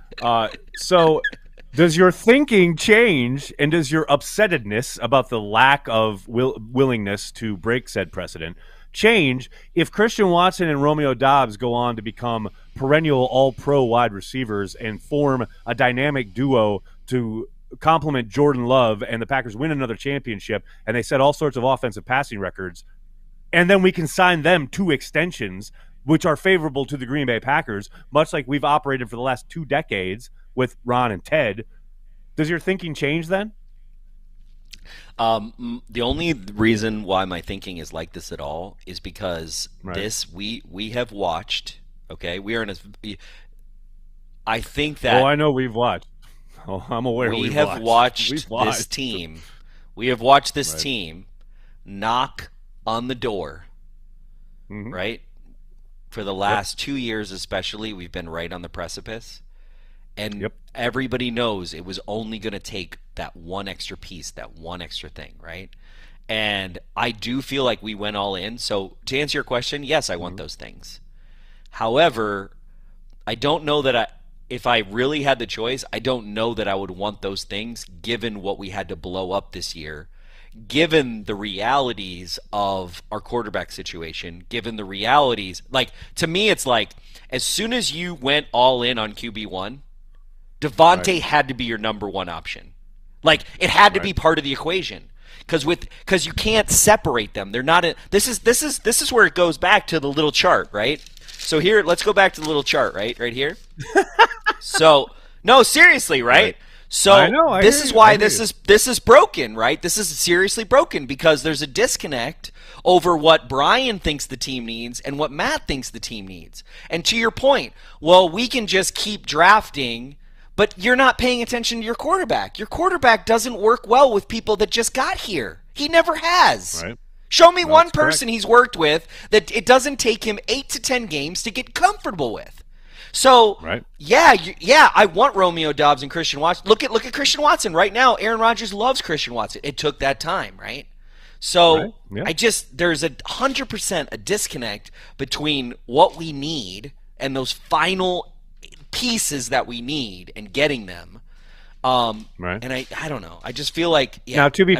So does your thinking change, and does your upsettedness about the lack of willingness to break said precedent change if Christian Watson and Romeo Doubs go on to become perennial all-pro wide receivers and form a dynamic duo to complement Jordan Love, and the Packers win another championship, and they set all sorts of offensive passing records, and then we can sign them 2 extensions, which are favorable to the Green Bay Packers, much like we've operated for the last 2 decades with Ron and Ted. Does your thinking change then?
The only reason why my thinking is like this at all is because we have watched. Okay, we are in a. I think that.
Oh, I know we've watched. Oh, I'm aware
we have watched this team. We have watched this team knock on the door, right? For the last 2 years especially, we've been right on the precipice. And everybody knows it was only going to take that one extra piece, that one extra thing, right? And I do feel like we went all in. So to answer your question, yes, I want those things. However, I don't know that if I really had the choice, I don't know that I would want those things given what we had to blow up this year, given the realities of our quarterback situation, given the realities. Like, to me, it's like, as soon as you went all in on QB1, Devontae had to be your number 1 option. Like, it had to be part of the equation. Because you can't separate them. They're not. This is where it goes back to the little chart, right? So here, let's go back to the little chart, right here. So no, seriously, right? So this is why this is broken, right? This is seriously broken because there's a disconnect over what Brian thinks the team needs and what Matt thinks the team needs. And to your point, well, we can just keep drafting. But you're not paying attention to your quarterback. Your quarterback doesn't work well with people that just got here. He never has.
Right.
Show me one person he's worked with that it doesn't take him 8 to 10 games to get comfortable with. So, I want Romeo Doubs and Christian Watson. Look at Christian Watson right now. Aaron Rodgers loves Christian Watson. It took that time, right? So there's 100% a disconnect between what we need and those final pieces that we need and getting them. And I don't know. I just feel like
Now to be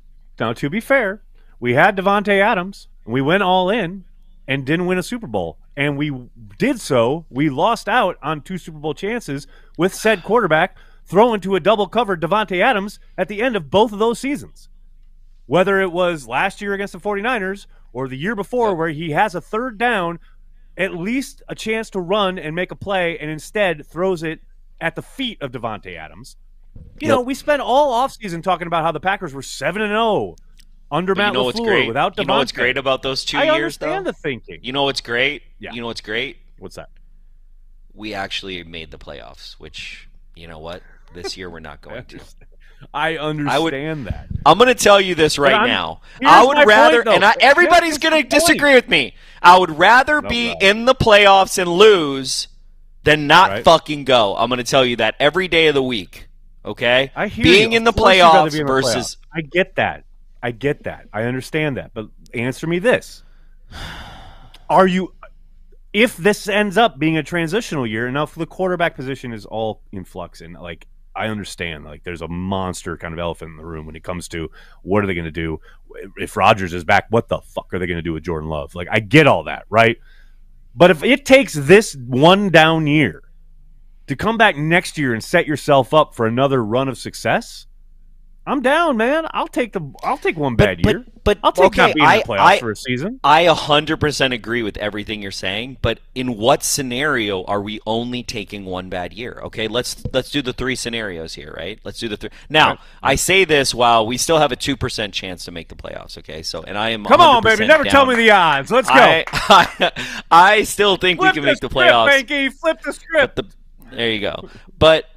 fair, we had Devontae Adams and we went all in and didn't win a Super Bowl. and we did so. We lost out on 2 Super Bowl chances with said quarterback throwing to a double-covered Davante Adams at the end of both of those seasons. Whether it was last year against the 49ers or the year before where he has a third down, at least a chance to run and make a play, and instead throws it at the feet of Davante Adams. You know, we spent all offseason talking about how the Packers were 7-0 under Matt LaFleur without Davante.
You know what's great about those 2 years, though?
I understand the thinking.
You know what's great?
Yeah.
You know what's great?
What's that?
We actually made the playoffs, which, you know what? This year we're not going to.
I understand that.
I'm going to tell you this right now. I would rather, everybody's going to disagree with me. I would rather be in the playoffs and lose than not fucking go. I'm going to tell you that every day of the week. Okay?
I hear
being
you.
in the playoffs versus.
I get that. I understand that. But answer me this: Are you? If this ends up being a transitional year, enough the quarterback position is all in flux, and like I understand, like there's a monster kind of elephant in the room when it comes to what are they going to do if Rodgers is back? What the fuck are they going to do with Jordan Love? Like I get all that, right? But if it takes this one down year to come back next year and set yourself up for another run of success, I'm down, man. I'll take one bad year.
But
I'll take
okay,
not being in the playoffs for a season.
I 100% agree with everything you're saying, but in what scenario are we only taking one bad year? Okay, let's do the 3 scenarios here, right? Let's do the 3. Now, right. I say this while we still have a 2% chance to make the playoffs, okay? So, and I am
Come on, baby, never tell me the odds. Let's go.
I still think we can make the playoffs.
Frankie, flip the script.
There you go. But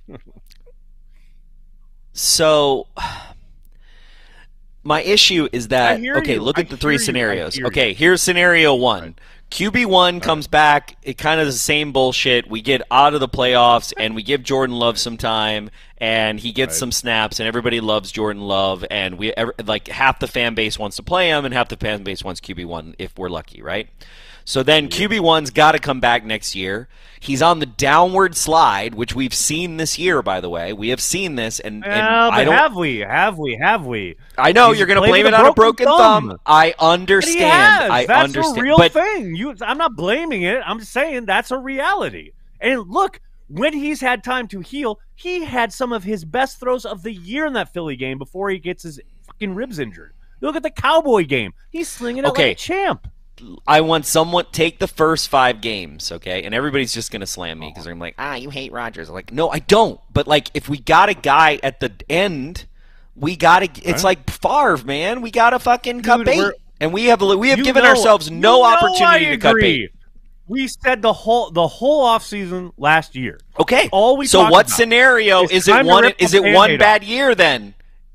so my issue is that, okay, look at the 3 scenarios. Okay, here's scenario 1. Right. QB1 comes back. It kind of is the same bullshit. We get out of the playoffs, and we give Jordan Love some time, and he gets some snaps, and everybody loves Jordan Love, and like half the fan base wants to play him, and half the fan base wants QB1 if we're lucky, right? So then QB1's got to come back next year. He's on the downward slide, which we've seen this year, by the way. We have seen this, and I don't.
Have we?
I know you're going to blame it on a broken thumb. I understand.
That's a real thing. I'm not blaming it. I'm saying that's a reality. And look, when he's had time to heal, he had some of his best throws of the year in that Philly game before he gets his fucking ribs injured. Look at the Cowboy game. He's slinging it like a champ.
I want someone take the first 5 games, okay? And everybody's just going to slam me because they're like, you hate Rodgers. I'm like, no, I don't. But, like, if we got a guy at the end, we got to – it's like Favre, man. We got to fucking cut bait. And we have given ourselves no opportunity to cut bait.
We said the whole offseason last year.
Okay.
All we
so what scenario is it one bad year then?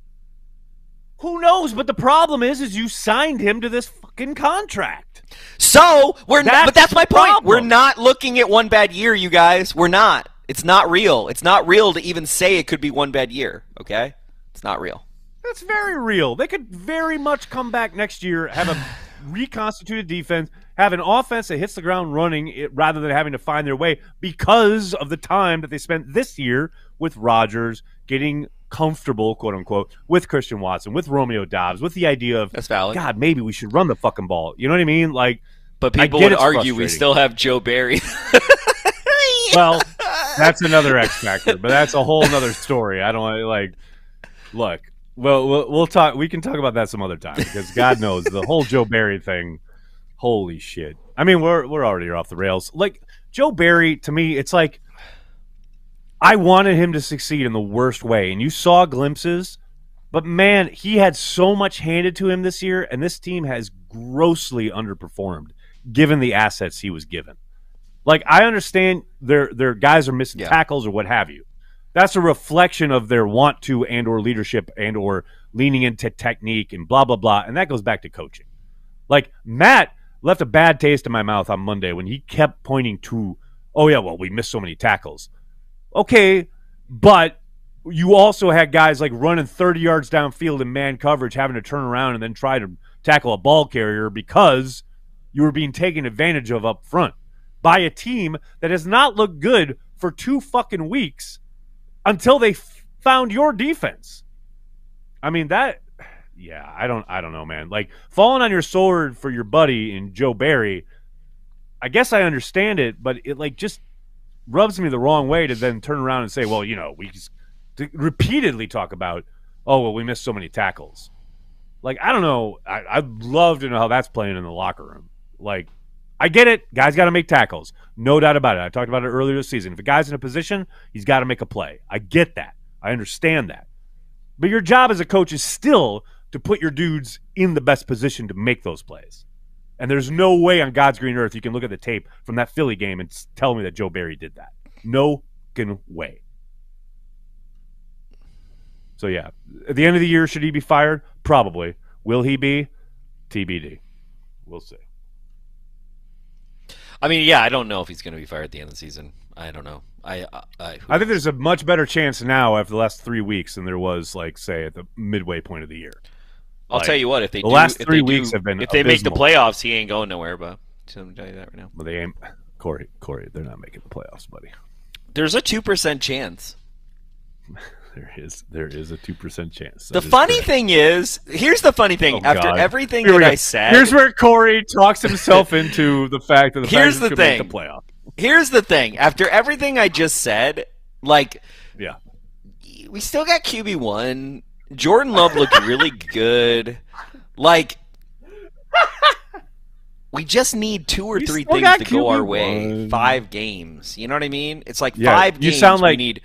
Who knows? But the problem is you signed him to this fucking contract.
So but that's my point. We're not looking at one bad year, you guys. We're not. It's not real. It's not real to even say it could be one bad year. Okay, it's not real.
That's very real. They could very much come back next year, have a reconstituted defense, have an offense that hits the ground running rather than having to find their way because of the time that they spent this year with Rodgers getting comfortable, quote unquote, with Christian Watson, with Romeo Doubs, with the idea of,
that's valid.
God, maybe we should run the fucking ball. You know what I mean? Like,
but people would argue we still have Joe Barry.
Well, that's another X factor, but that's a whole other story. I don't like. Look, we'll talk. We can talk about that some other time because God knows the whole Joe Barry thing. Holy shit! I mean, we're already off the rails. Like Joe Barry, to me, it's like I wanted him to succeed in the worst way, and you saw glimpses. But man, he had so much handed to him this year, and this team has grossly underperformed given the assets he was given. Like, I understand their guys are missing tackles or what have you. That's a reflection of their want to and or leadership and or leaning into technique and blah, blah, blah. And that goes back to coaching. Like, Matt left a bad taste in my mouth on Monday when he kept pointing to, oh, yeah, well, we missed so many tackles. Okay, but you also had guys like running 30 yards downfield in man coverage, having to turn around and then try to tackle a ball carrier because you were being taken advantage of up front by a team that has not looked good for 2 fucking weeks until they found your defense. I mean, I don't know, man. Like, falling on your sword for your buddy in Joe Barry, I guess I understand it, but it like just rubs me the wrong way to then turn around and say, well, we just repeatedly talk about, oh, well, we missed so many tackles. Like, I don't know. I'd love to know how that's playing in the locker room. Like, I get it. Guys got to make tackles. No doubt about it. I talked about it earlier this season. If a guy's in a position, he's got to make a play. I get that. I understand that. But your job as a coach is still to put your dudes in the best position to make those plays. And there's no way on God's green earth you can look at the tape from that Philly game and tell me that Joe Barry did that. No fucking way. So, yeah, at the end of the year, should he be fired? Probably. Will he be? TBD. We'll see.
I mean, yeah, I don't know if he's going to be fired at the end of the season. I don't know. I
think there's a much better chance now after the last 3 weeks than there was, like, say, at the midway point of the year.
I'll tell you what, if they
the last 3 weeks have been
if they
abysmal.
make the playoffs, he ain't going nowhere. But I'm tell you that right now.
Well, they ain't. Corey, they're not making the playoffs, buddy.
There's a 2% chance.
There is a 2% chance.
The funny thing is, here's the funny thing. After everything that I said,
here's where Corey talks himself into the fact that
here's the thing.
Make the playoff.
Here's the thing. After everything I just said, like,
yeah,
we still got QB1. Jordan Love looked really good. Like, we just need 2 or 3 things to go our way. 5 games. You know what I mean? It's like 5 games.
You sound like
we need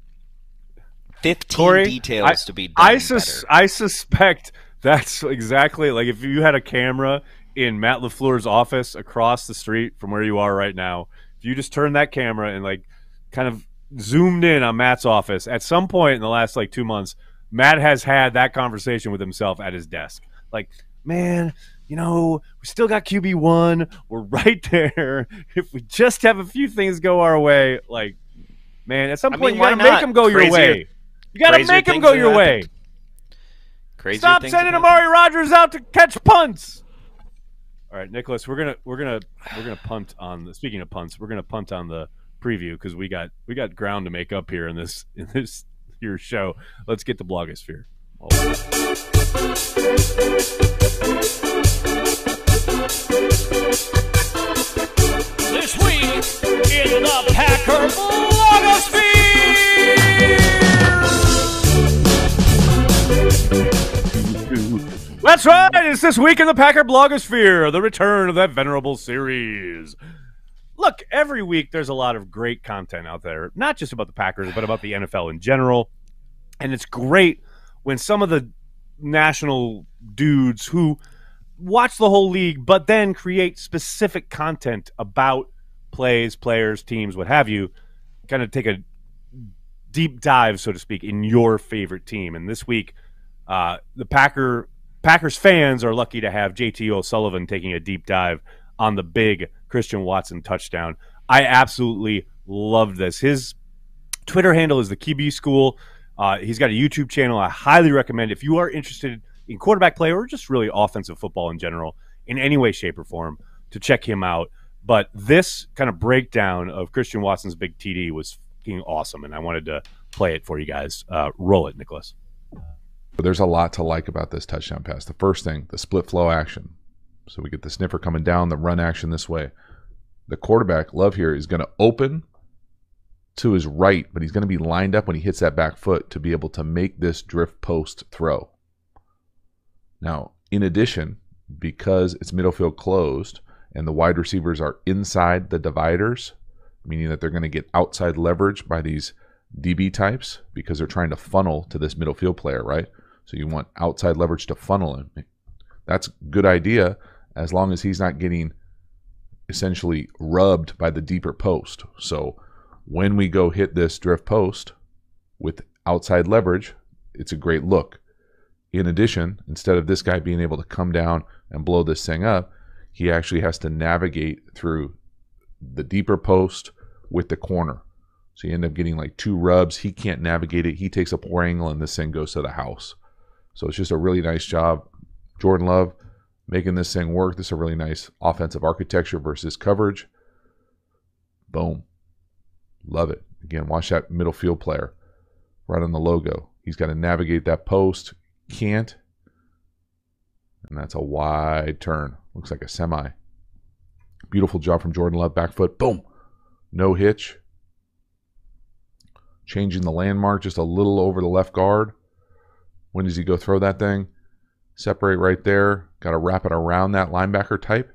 15 details to be done better.
I suspect that's exactly like if you had a camera in Matt LaFleur's office across the street from where you are right now. If you just turned that camera and like kind of zoomed in on Matt's office, at some point in the last like 2 months, Matt has had that conversation with himself at his desk. Like, man, we still got QB1. We're right there. If we just have a few things go our way, like, man, at some point you got to make them go your way. You got to make them go your way. Stop sending Amari Rodgers out to catch punts. All right, Nicholas, we're gonna punt on the. Speaking of punts, we're gonna punt on the preview because we got ground to make up here in this year's show. Let's get to Blogosphere.
This week in the Packer Blogosphere.
That's right. It's this week in the Packer Blogosphere, the return of that venerable series. Look, every week there's a lot of great content out there, not just about the Packers, but about the NFL in general. And it's great when some of the national dudes who watch the whole league, but then create specific content about plays, players, teams, what have you, kind of take a deep dive, so to speak, in your favorite team. And this week, the Packers fans are lucky to have JT O'Sullivan taking a deep dive on the big Christian Watson touchdown. I absolutely loved this. His Twitter handle is the QB School. He's got a YouTube channel. I highly recommend if you are interested in quarterback play or just really offensive football in general, in any way, shape, or form, to check him out. But this kind of breakdown of Christian Watson's big TD was fucking awesome, and I wanted to play it for you guys. Roll it, Nicholas.
But there's a lot to like about this touchdown pass. The first thing, the split flow action. So we get the sniffer coming down, the run action this way. The quarterback, Love here, is going to open to his right, but he's going to be lined up when he hits that back foot to be able to make this drift post throw. Now, in addition, because it's middle field closed and the wide receivers are inside the dividers, meaning that they're going to get outside leverage by these DB types because they're trying to funnel to this middle field player, right? So you want outside leverage to funnel him. That's a good idea as long as he's not getting essentially rubbed by the deeper post. So when we go hit this drift post with outside leverage, it's a great look. In addition, instead of this guy being able to come down and blow this thing up, he actually has to navigate through the deeper post with the corner. So you end up getting like 2 rubs. He can't navigate it. He takes a poor angle and this thing goes to the house. So it's just a really nice job. Jordan Love making this thing work. This is a really nice offensive architecture versus coverage. Boom. Love it. Again, watch that middle field player right on the logo. He's got to navigate that post. Can't. And that's a wide turn. Looks like a semi. Beautiful job from Jordan Love. Back foot. Boom. No hitch. Changing the landmark just a little over the left guard. When does he go throw that thing? Separate right there. Got to wrap it around that linebacker type.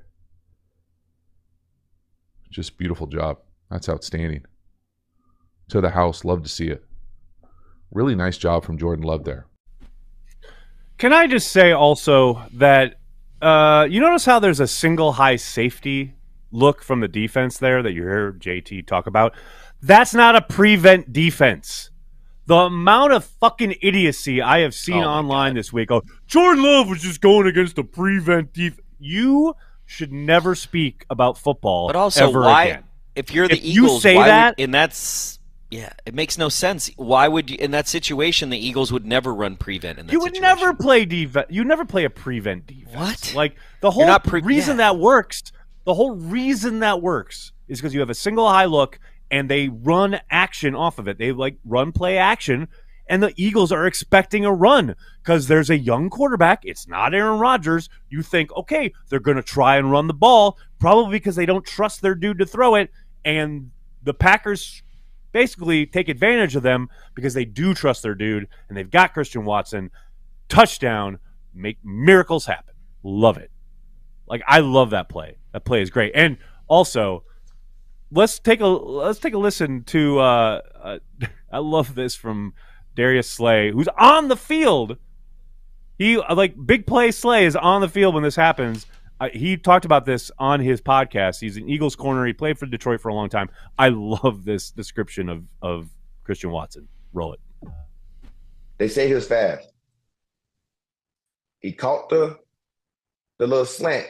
Just beautiful job. That's outstanding. To the house. Love to see it. Really nice job from Jordan Love there.
Can I just say also that you notice how there's a single high safety look from the defense there that you hear JT talk about? That's not a prevent defense. The amount of fucking idiocy I have seen online this week. Oh, Jordan Love was just going against a prevent defense. You should never speak about football
but also,
ever
why,
again.
If you're the
if
Eagles,
you say
why
that,
and that's it makes no sense. Why would you, in that situation, the Eagles would never run prevent in that situation?
You would never play defense. You never play a prevent defense.
What?
Like the whole reason that works. The whole reason that works is because you have a single high look and they run action off of it. They like run play action, and the Eagles are expecting a run because there's a young quarterback. It's not Aaron Rodgers. You think, okay, they're going to try and run the ball, probably because they don't trust their dude to throw it, and the Packers basically take advantage of them because they do trust their dude, and they've got Christian Watson. Touchdown, make miracles happen. Love it. Like, I love that play. That play is great. And also, let's take a listen to I love this from Darius Slay, who's on the field. He like big play Slay is on the field when this happens. He talked about this on his podcast. He's an Eagles corner. He played for Detroit for a long time. I love this description of Christian Watson. Roll it.
They say he was fast. He caught the little slant.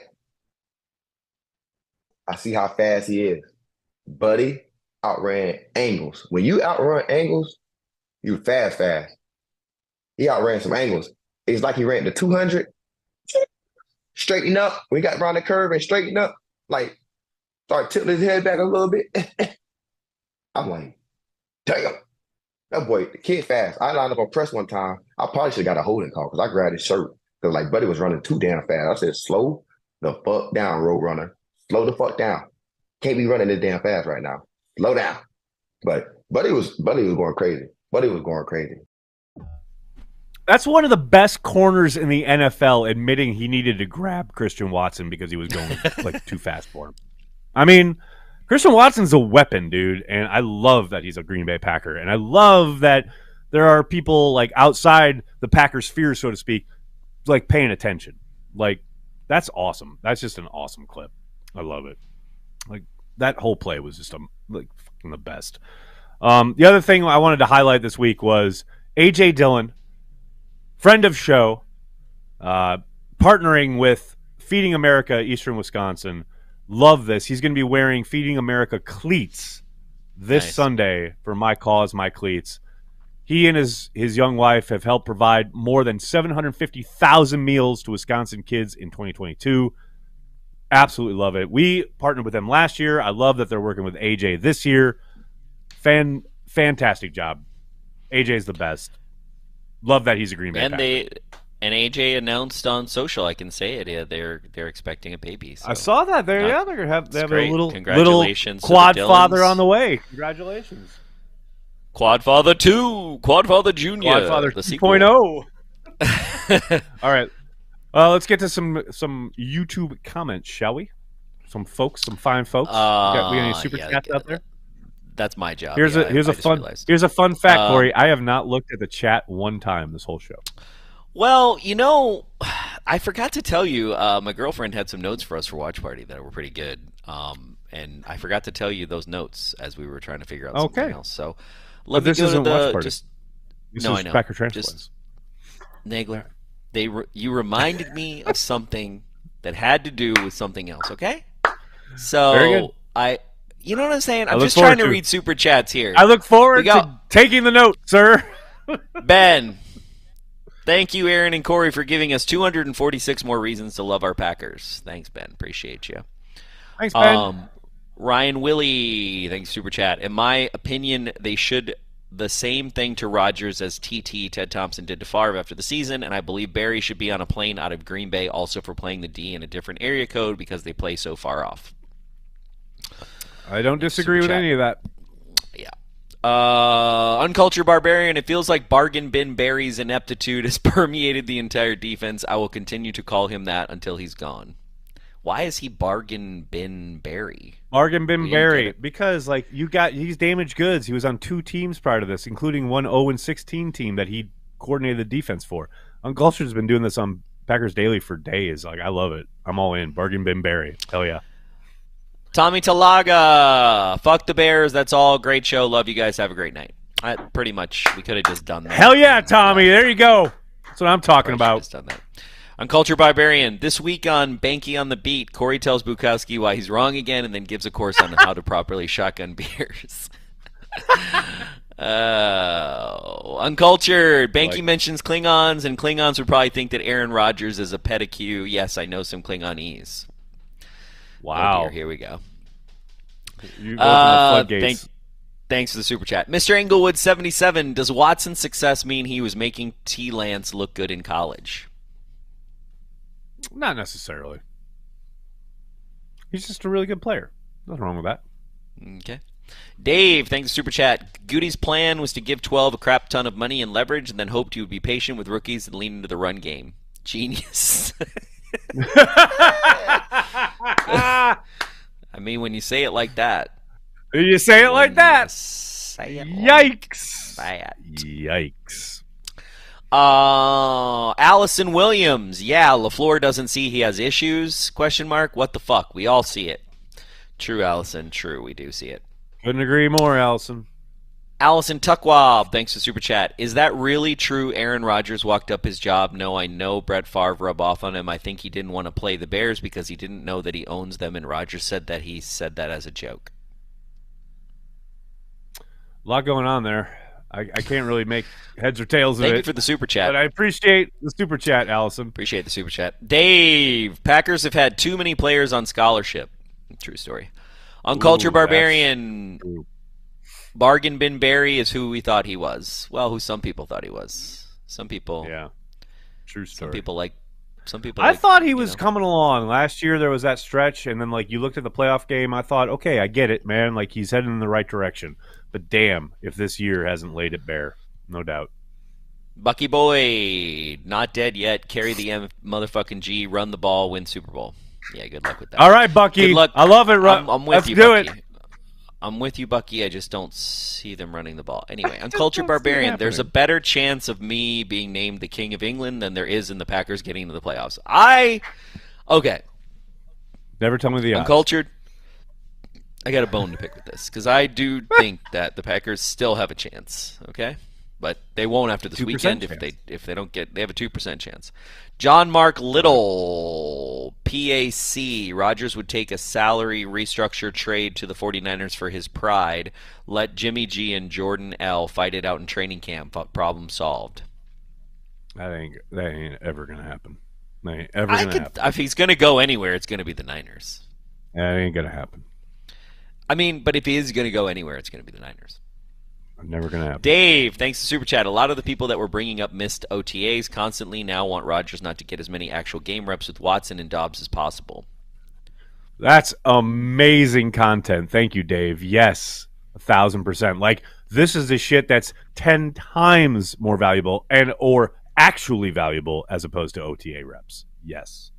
I see how fast he is. Buddy outran angles. When you outrun angles, you fast. He outran some angles. It's like he ran the 200. Straighten up. We got around the curve and straighten up. Like, start tilting his head back a little bit. I'm like, damn. That boy, the kid fast. I lined up on press one time. I probably should have got a holding call because I grabbed his shirt. Because, like, Buddy was running too damn fast. I said, slow the fuck down, road runner. Slow the fuck down. Can't be running this damn fast right now. Slow down. But Buddy was going crazy. Buddy was going crazy.
That's one of the best corners in the NFL admitting he needed to grab Christian Watson because he was going like too fast for him. I mean, Christian Watson's a weapon, dude, and I love that he's a Green Bay Packer, and I love that there are people like outside the Packers' sphere, so to speak, like paying attention. Like, that's awesome. That's just an awesome clip. I love it. Like, that whole play was just like fucking the best. The other thing I wanted to highlight this week was A.J. Dillon, friend of show, partnering with Feeding America Eastern Wisconsin. Love this. He's going to be wearing Feeding America cleats this Sunday for My Cause, My Cleats. He and his young wife have helped provide more than 750,000 meals to Wisconsin kids in 2022. Absolutely love it. We partnered with them last year. I love that they're working with AJ this year. Fantastic job. AJ's the best. Love that he's a Green Bay Packer.
And AJ announced on social, I can say it, they're expecting a baby. So.
I saw that. They're gonna have a little
Congratulations
quad father on the way. Congratulations.
Quad Father 2, Quad Father Jr.
Quad Father 2.0. All right. Let's get to some YouTube comments, shall we? Some fine folks. We got any super chats out there?
That's my job.
Here's a fun fact, Corey. I have not looked at the chat one time this whole show.
Well, I forgot to tell you, my girlfriend had some notes for us for Watch Party that were pretty good. And I forgot to tell you those notes as we were trying to figure out something else. So let me go to the Watch Party.
This is Packer Transplants.
Just Nagler, you reminded me of something that had to do with something else, okay? So
very good.
You know what I'm saying? I'm just trying to read super chats here.
I look forward to taking the note, sir.
Ben, thank you, Aaron and Corey, for giving us 246 more reasons to love our Packers. Thanks, Ben. Appreciate you.
Thanks, Ben.
Ryan Willie, thanks, super chat. In my opinion, they should the same thing to Rodgers as Ted Thompson did to Favre after the season, and I believe Barry should be on a plane out of Green Bay also for playing the D in a different area code because they play so far off.
I don't disagree with any of that.
Yeah. Uncultured Barbarian, it feels like Bargain Bin Barry's ineptitude has permeated the entire defense. I will continue to call him that until he's gone. Why is he Bargain Bin Barry?
Bargain Bin Barry, because like he's damaged goods. He was on 2 teams prior to this, including one 0-16 team that he coordinated the defense for. Uncultured's been doing this on Packers Daily for days. Like, I love it. I'm all in. Bargain Bin Barry. Hell yeah.
Tommy Talaga, fuck the Bears. That's all. Great show. Love you guys. Have a great night. Pretty much, we could have just done that.
Hell yeah, Tommy. There you go. That's what I'm talking about.
Just done that. Uncultured Barbarian, this week on Banky on the Beat, Corey tells Bukowski why he's wrong again and then gives a course on how to properly shotgun beers. Uncultured, Banky mentions Klingons, and Klingons would probably think that Aaron Rodgers is a pedicure. Yes, I know some Klingonese.
Wow.
Oh dear, here we go.
You open the floodgates.
Thanks for the super chat. Mr. Englewood 77, does Watson's success mean he was making T. Lance look good in college?
Not necessarily. He's just a really good player. Nothing wrong with that.
Okay. Dave, thanks for super chat. Goody's plan was to give 12 a crap ton of money and leverage and then hoped he would be patient with rookies and lean into the run game. Genius. I mean, when you say it like that.
You say it like that.
Yikes.
Yikes.
Allison Williams. Yeah, LaFleur doesn't see he has issues? Question mark. What the fuck? We all see it. True, Allison. True, we do see it.
Couldn't agree more, Allison.
Allison Tuckwab, thanks for super chat. Is that really true? Aaron Rodgers walked up his job. No, I know Brett Favre rubbed off on him. I think he didn't want to play the Bears because he didn't know that he owns them, and Rodgers said that he said that as a joke.
A lot going on there. I can't really make heads or tails of it.
Thank you for the super chat.
But I appreciate the super chat, Allison.
Appreciate the super chat. Dave, Packers have had too many players on scholarship. True story. Uncultured Barbarian, Bargain Bin Barry is who we thought he was. Well, who some people thought he was. Some people.
Yeah. True story.
Some people
I thought he was coming along. Last year there was that stretch, and then like you looked at the playoff game, I thought, okay, I get it, man. Like he's heading in the right direction. But damn, if this year hasn't laid it bare, no doubt.
Bucky Boy, not dead yet. Carry the motherfucking G. Run the ball. Win Super Bowl. Yeah, good luck with that.
All right, Bucky.
Good luck.
I love it.
I'm with
Let's
you,
do
Bucky.
it.
I'm with you, Bucky. I just don't see them running the ball. Anyway, Uncultured Barbarian, there's a better chance of me being named the King of England than there is in the Packers getting into the playoffs. Okay.
Never tell me the odds.
Uncultured, I got a bone to pick with this because I do think that the Packers still have a chance, okay? But they won't after this weekend if they don't get – they have a 2% chance. John Mark Little, PAC. Rodgers would take a salary restructure trade to the 49ers for his pride. Let Jimmy G and Jordan L fight it out in training camp. Problem solved.
That ain't ever going to happen. That ain't ever going to happen.
If he's going to go anywhere, it's going to be the Niners.
That ain't going to happen.
I mean, but if he is going to go anywhere, it's going to be the Niners.
Never going to happen.
Dave, thanks to Super Chat. A lot of the people that were bringing up missed OTAs constantly now want Rodgers not to get as many actual game reps with Watson and Dobbs as possible.
That's amazing content. Thank you, Dave. Yes, 1,000%. Like, this is the shit that's 10 times more valuable or actually valuable as opposed to OTA reps. Yes.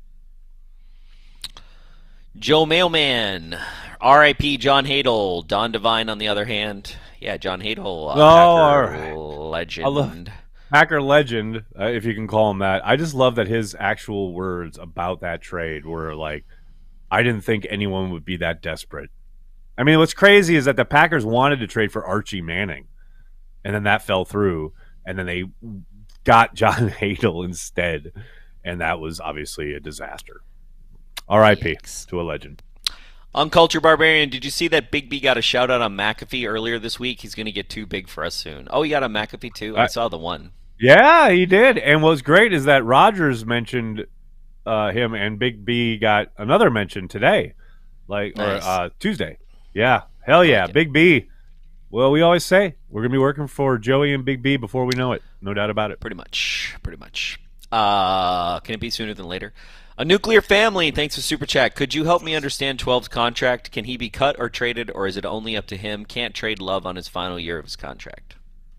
Joe Mailman, R.I.P. John Hadel. Don Devine, on the other hand. Yeah, John Hadel, Packer legend.
Packer legend, if you can call him that. I just love that his actual words about that trade were like, I didn't think anyone would be that desperate. I mean, what's crazy is that the Packers wanted to trade for Archie Manning, and then that fell through, and then they got John Hadel instead, and that was obviously a disaster. R.I.P. to a legend.
Uncultured Barbarian, did you see that Big B got a shout-out on McAfee earlier this week? He's going to get too big for us soon. Oh, he got a McAfee too? I saw the one.
Yeah, he did. And what's great is that Rodgers mentioned him, and Big B got another mention today, or Tuesday. Yeah, hell yeah,
like
Big B. Well, we always say we're going to be working for Joey and Big B before we know it. No doubt about it.
Pretty much. Can it be sooner than later? A nuclear family, thanks for Super Chat. Could you help me understand 12's contract? Can he be cut or traded, or is it only up to him? Can't trade Love on his final year of his contract.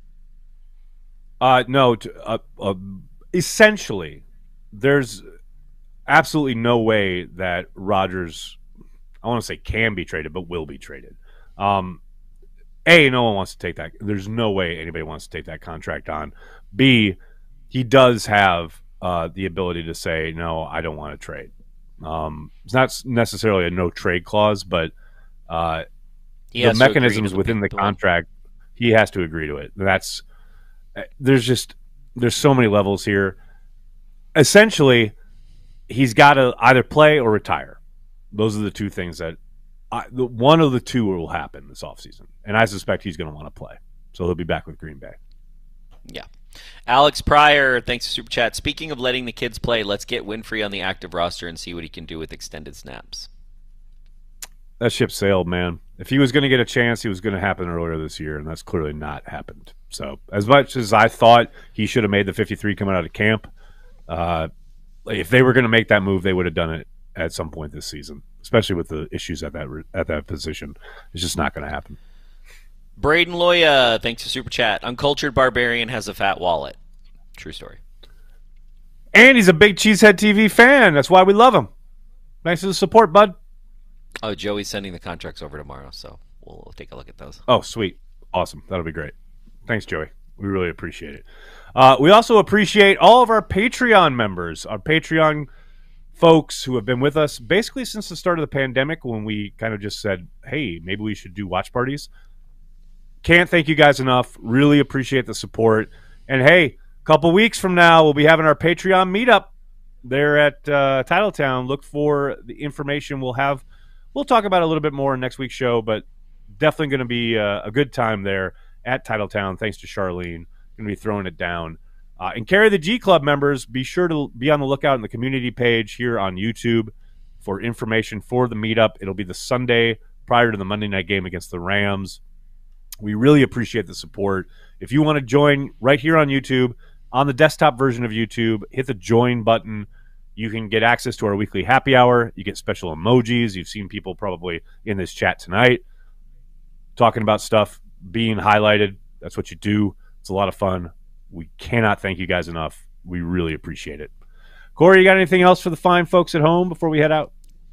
No. Essentially, there's absolutely no way that Rodgers, I want to say can be traded, but will be traded. No one wants to take that. There's no way anybody wants to take that contract on. B, he does have the ability to say, no, I don't want to trade. It's not necessarily a no trade clause, but the mechanisms within the contract, he has to agree to it. There's so many levels here. Essentially, he's got to either play or retire. Those are the two things that one of the two will happen this offseason. And I suspect he's going to want to play. So he'll be back with Green Bay.
Yeah. Alex Pryor, thanks for Super Chat. Speaking of letting the kids play, let's get Winfrey on the active roster and see what he can do with extended snaps.
That ship sailed, man. If he was going to get a chance, he was going to happen earlier this year, and that's clearly not happened. So as much as I thought he should have made the 53 coming out of camp, if they were going to make that move, they would have done it at some point this season, especially with the issues at that position. It's just not going to happen.
Braden Loya, thanks for Super Chat. Uncultured Barbarian has a fat wallet. True story.
And he's a big Cheesehead TV fan. That's why we love him. Thanks for the support, bud.
Oh, Joey's sending the contracts over tomorrow, so we'll take a look at those.
Oh, sweet. Awesome. That'll be great. Thanks, Joey. We really appreciate it. We also appreciate all of our Patreon members, our Patreon folks who have been with us basically since the start of the pandemic when we kind of just said, hey, maybe we should do watch parties. Can't thank you guys enough. Really appreciate the support. And, hey, a couple weeks from now, we'll be having our Patreon meetup there at Titletown. Look for the information we'll have. We'll talk about it a little bit more in next week's show, but definitely going to be a good time there at Titletown. Thanks to Charlene. Going to be throwing it down. And Carry the G Club members, be sure to be on the lookout in the community page here on YouTube for information for the meetup. It'll be the Sunday prior to the Monday night game against the Rams. We really appreciate the support. If you want to join right here on YouTube, on the desktop version of YouTube, hit the join button. You can get access to our weekly happy hour. You get special emojis. You've seen people probably in this chat tonight talking about stuff being highlighted. That's what you do. It's a lot of fun. We cannot thank you guys enough. We really appreciate it. Corey, you got anything else for the fine folks at home before we head out?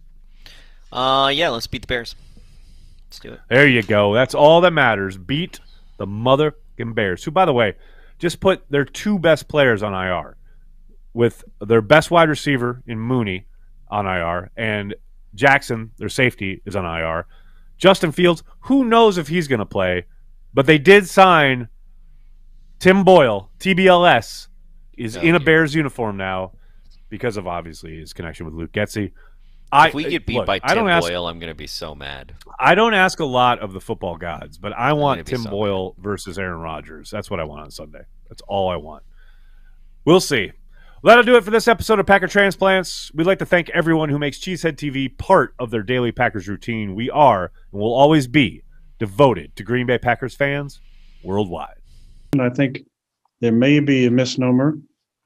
Yeah, let's beat the Bears. Let's do it.
There you go. That's all that matters. Beat the motherfucking Bears, who, by the way, just put their two best players on IR, with their best wide receiver in Mooney on IR, and Jackson, their safety, is on IR. Justin Fields, who knows if he's going to play, but they did sign Tim Boyle, TBLS, is in a Bears uniform now because of, obviously, his connection with Luke Getsy.
If we get beat by Tim Boyle, I'm going to be so mad.
I don't ask a lot of the football gods, but I want Tim Boyle versus Aaron Rodgers. That's what I want on Sunday. That's all I want. We'll see. That'll do it for this episode of Packer Transplants. We'd like to thank everyone who makes Cheesehead TV part of their daily Packers routine. We are and will always be devoted to Green Bay Packers fans worldwide.
I think there may be a misnomer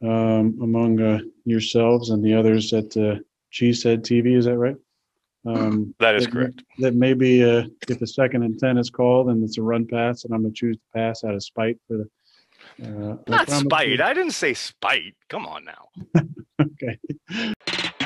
among yourselves and the others at Cheesehead TV. Is that right?
That is correct.
That maybe if a 2nd and 10 is called and it's a run pass, and I'm going to choose to pass out of spite for the.
Not spite. I didn't say spite. Come on now.
Okay.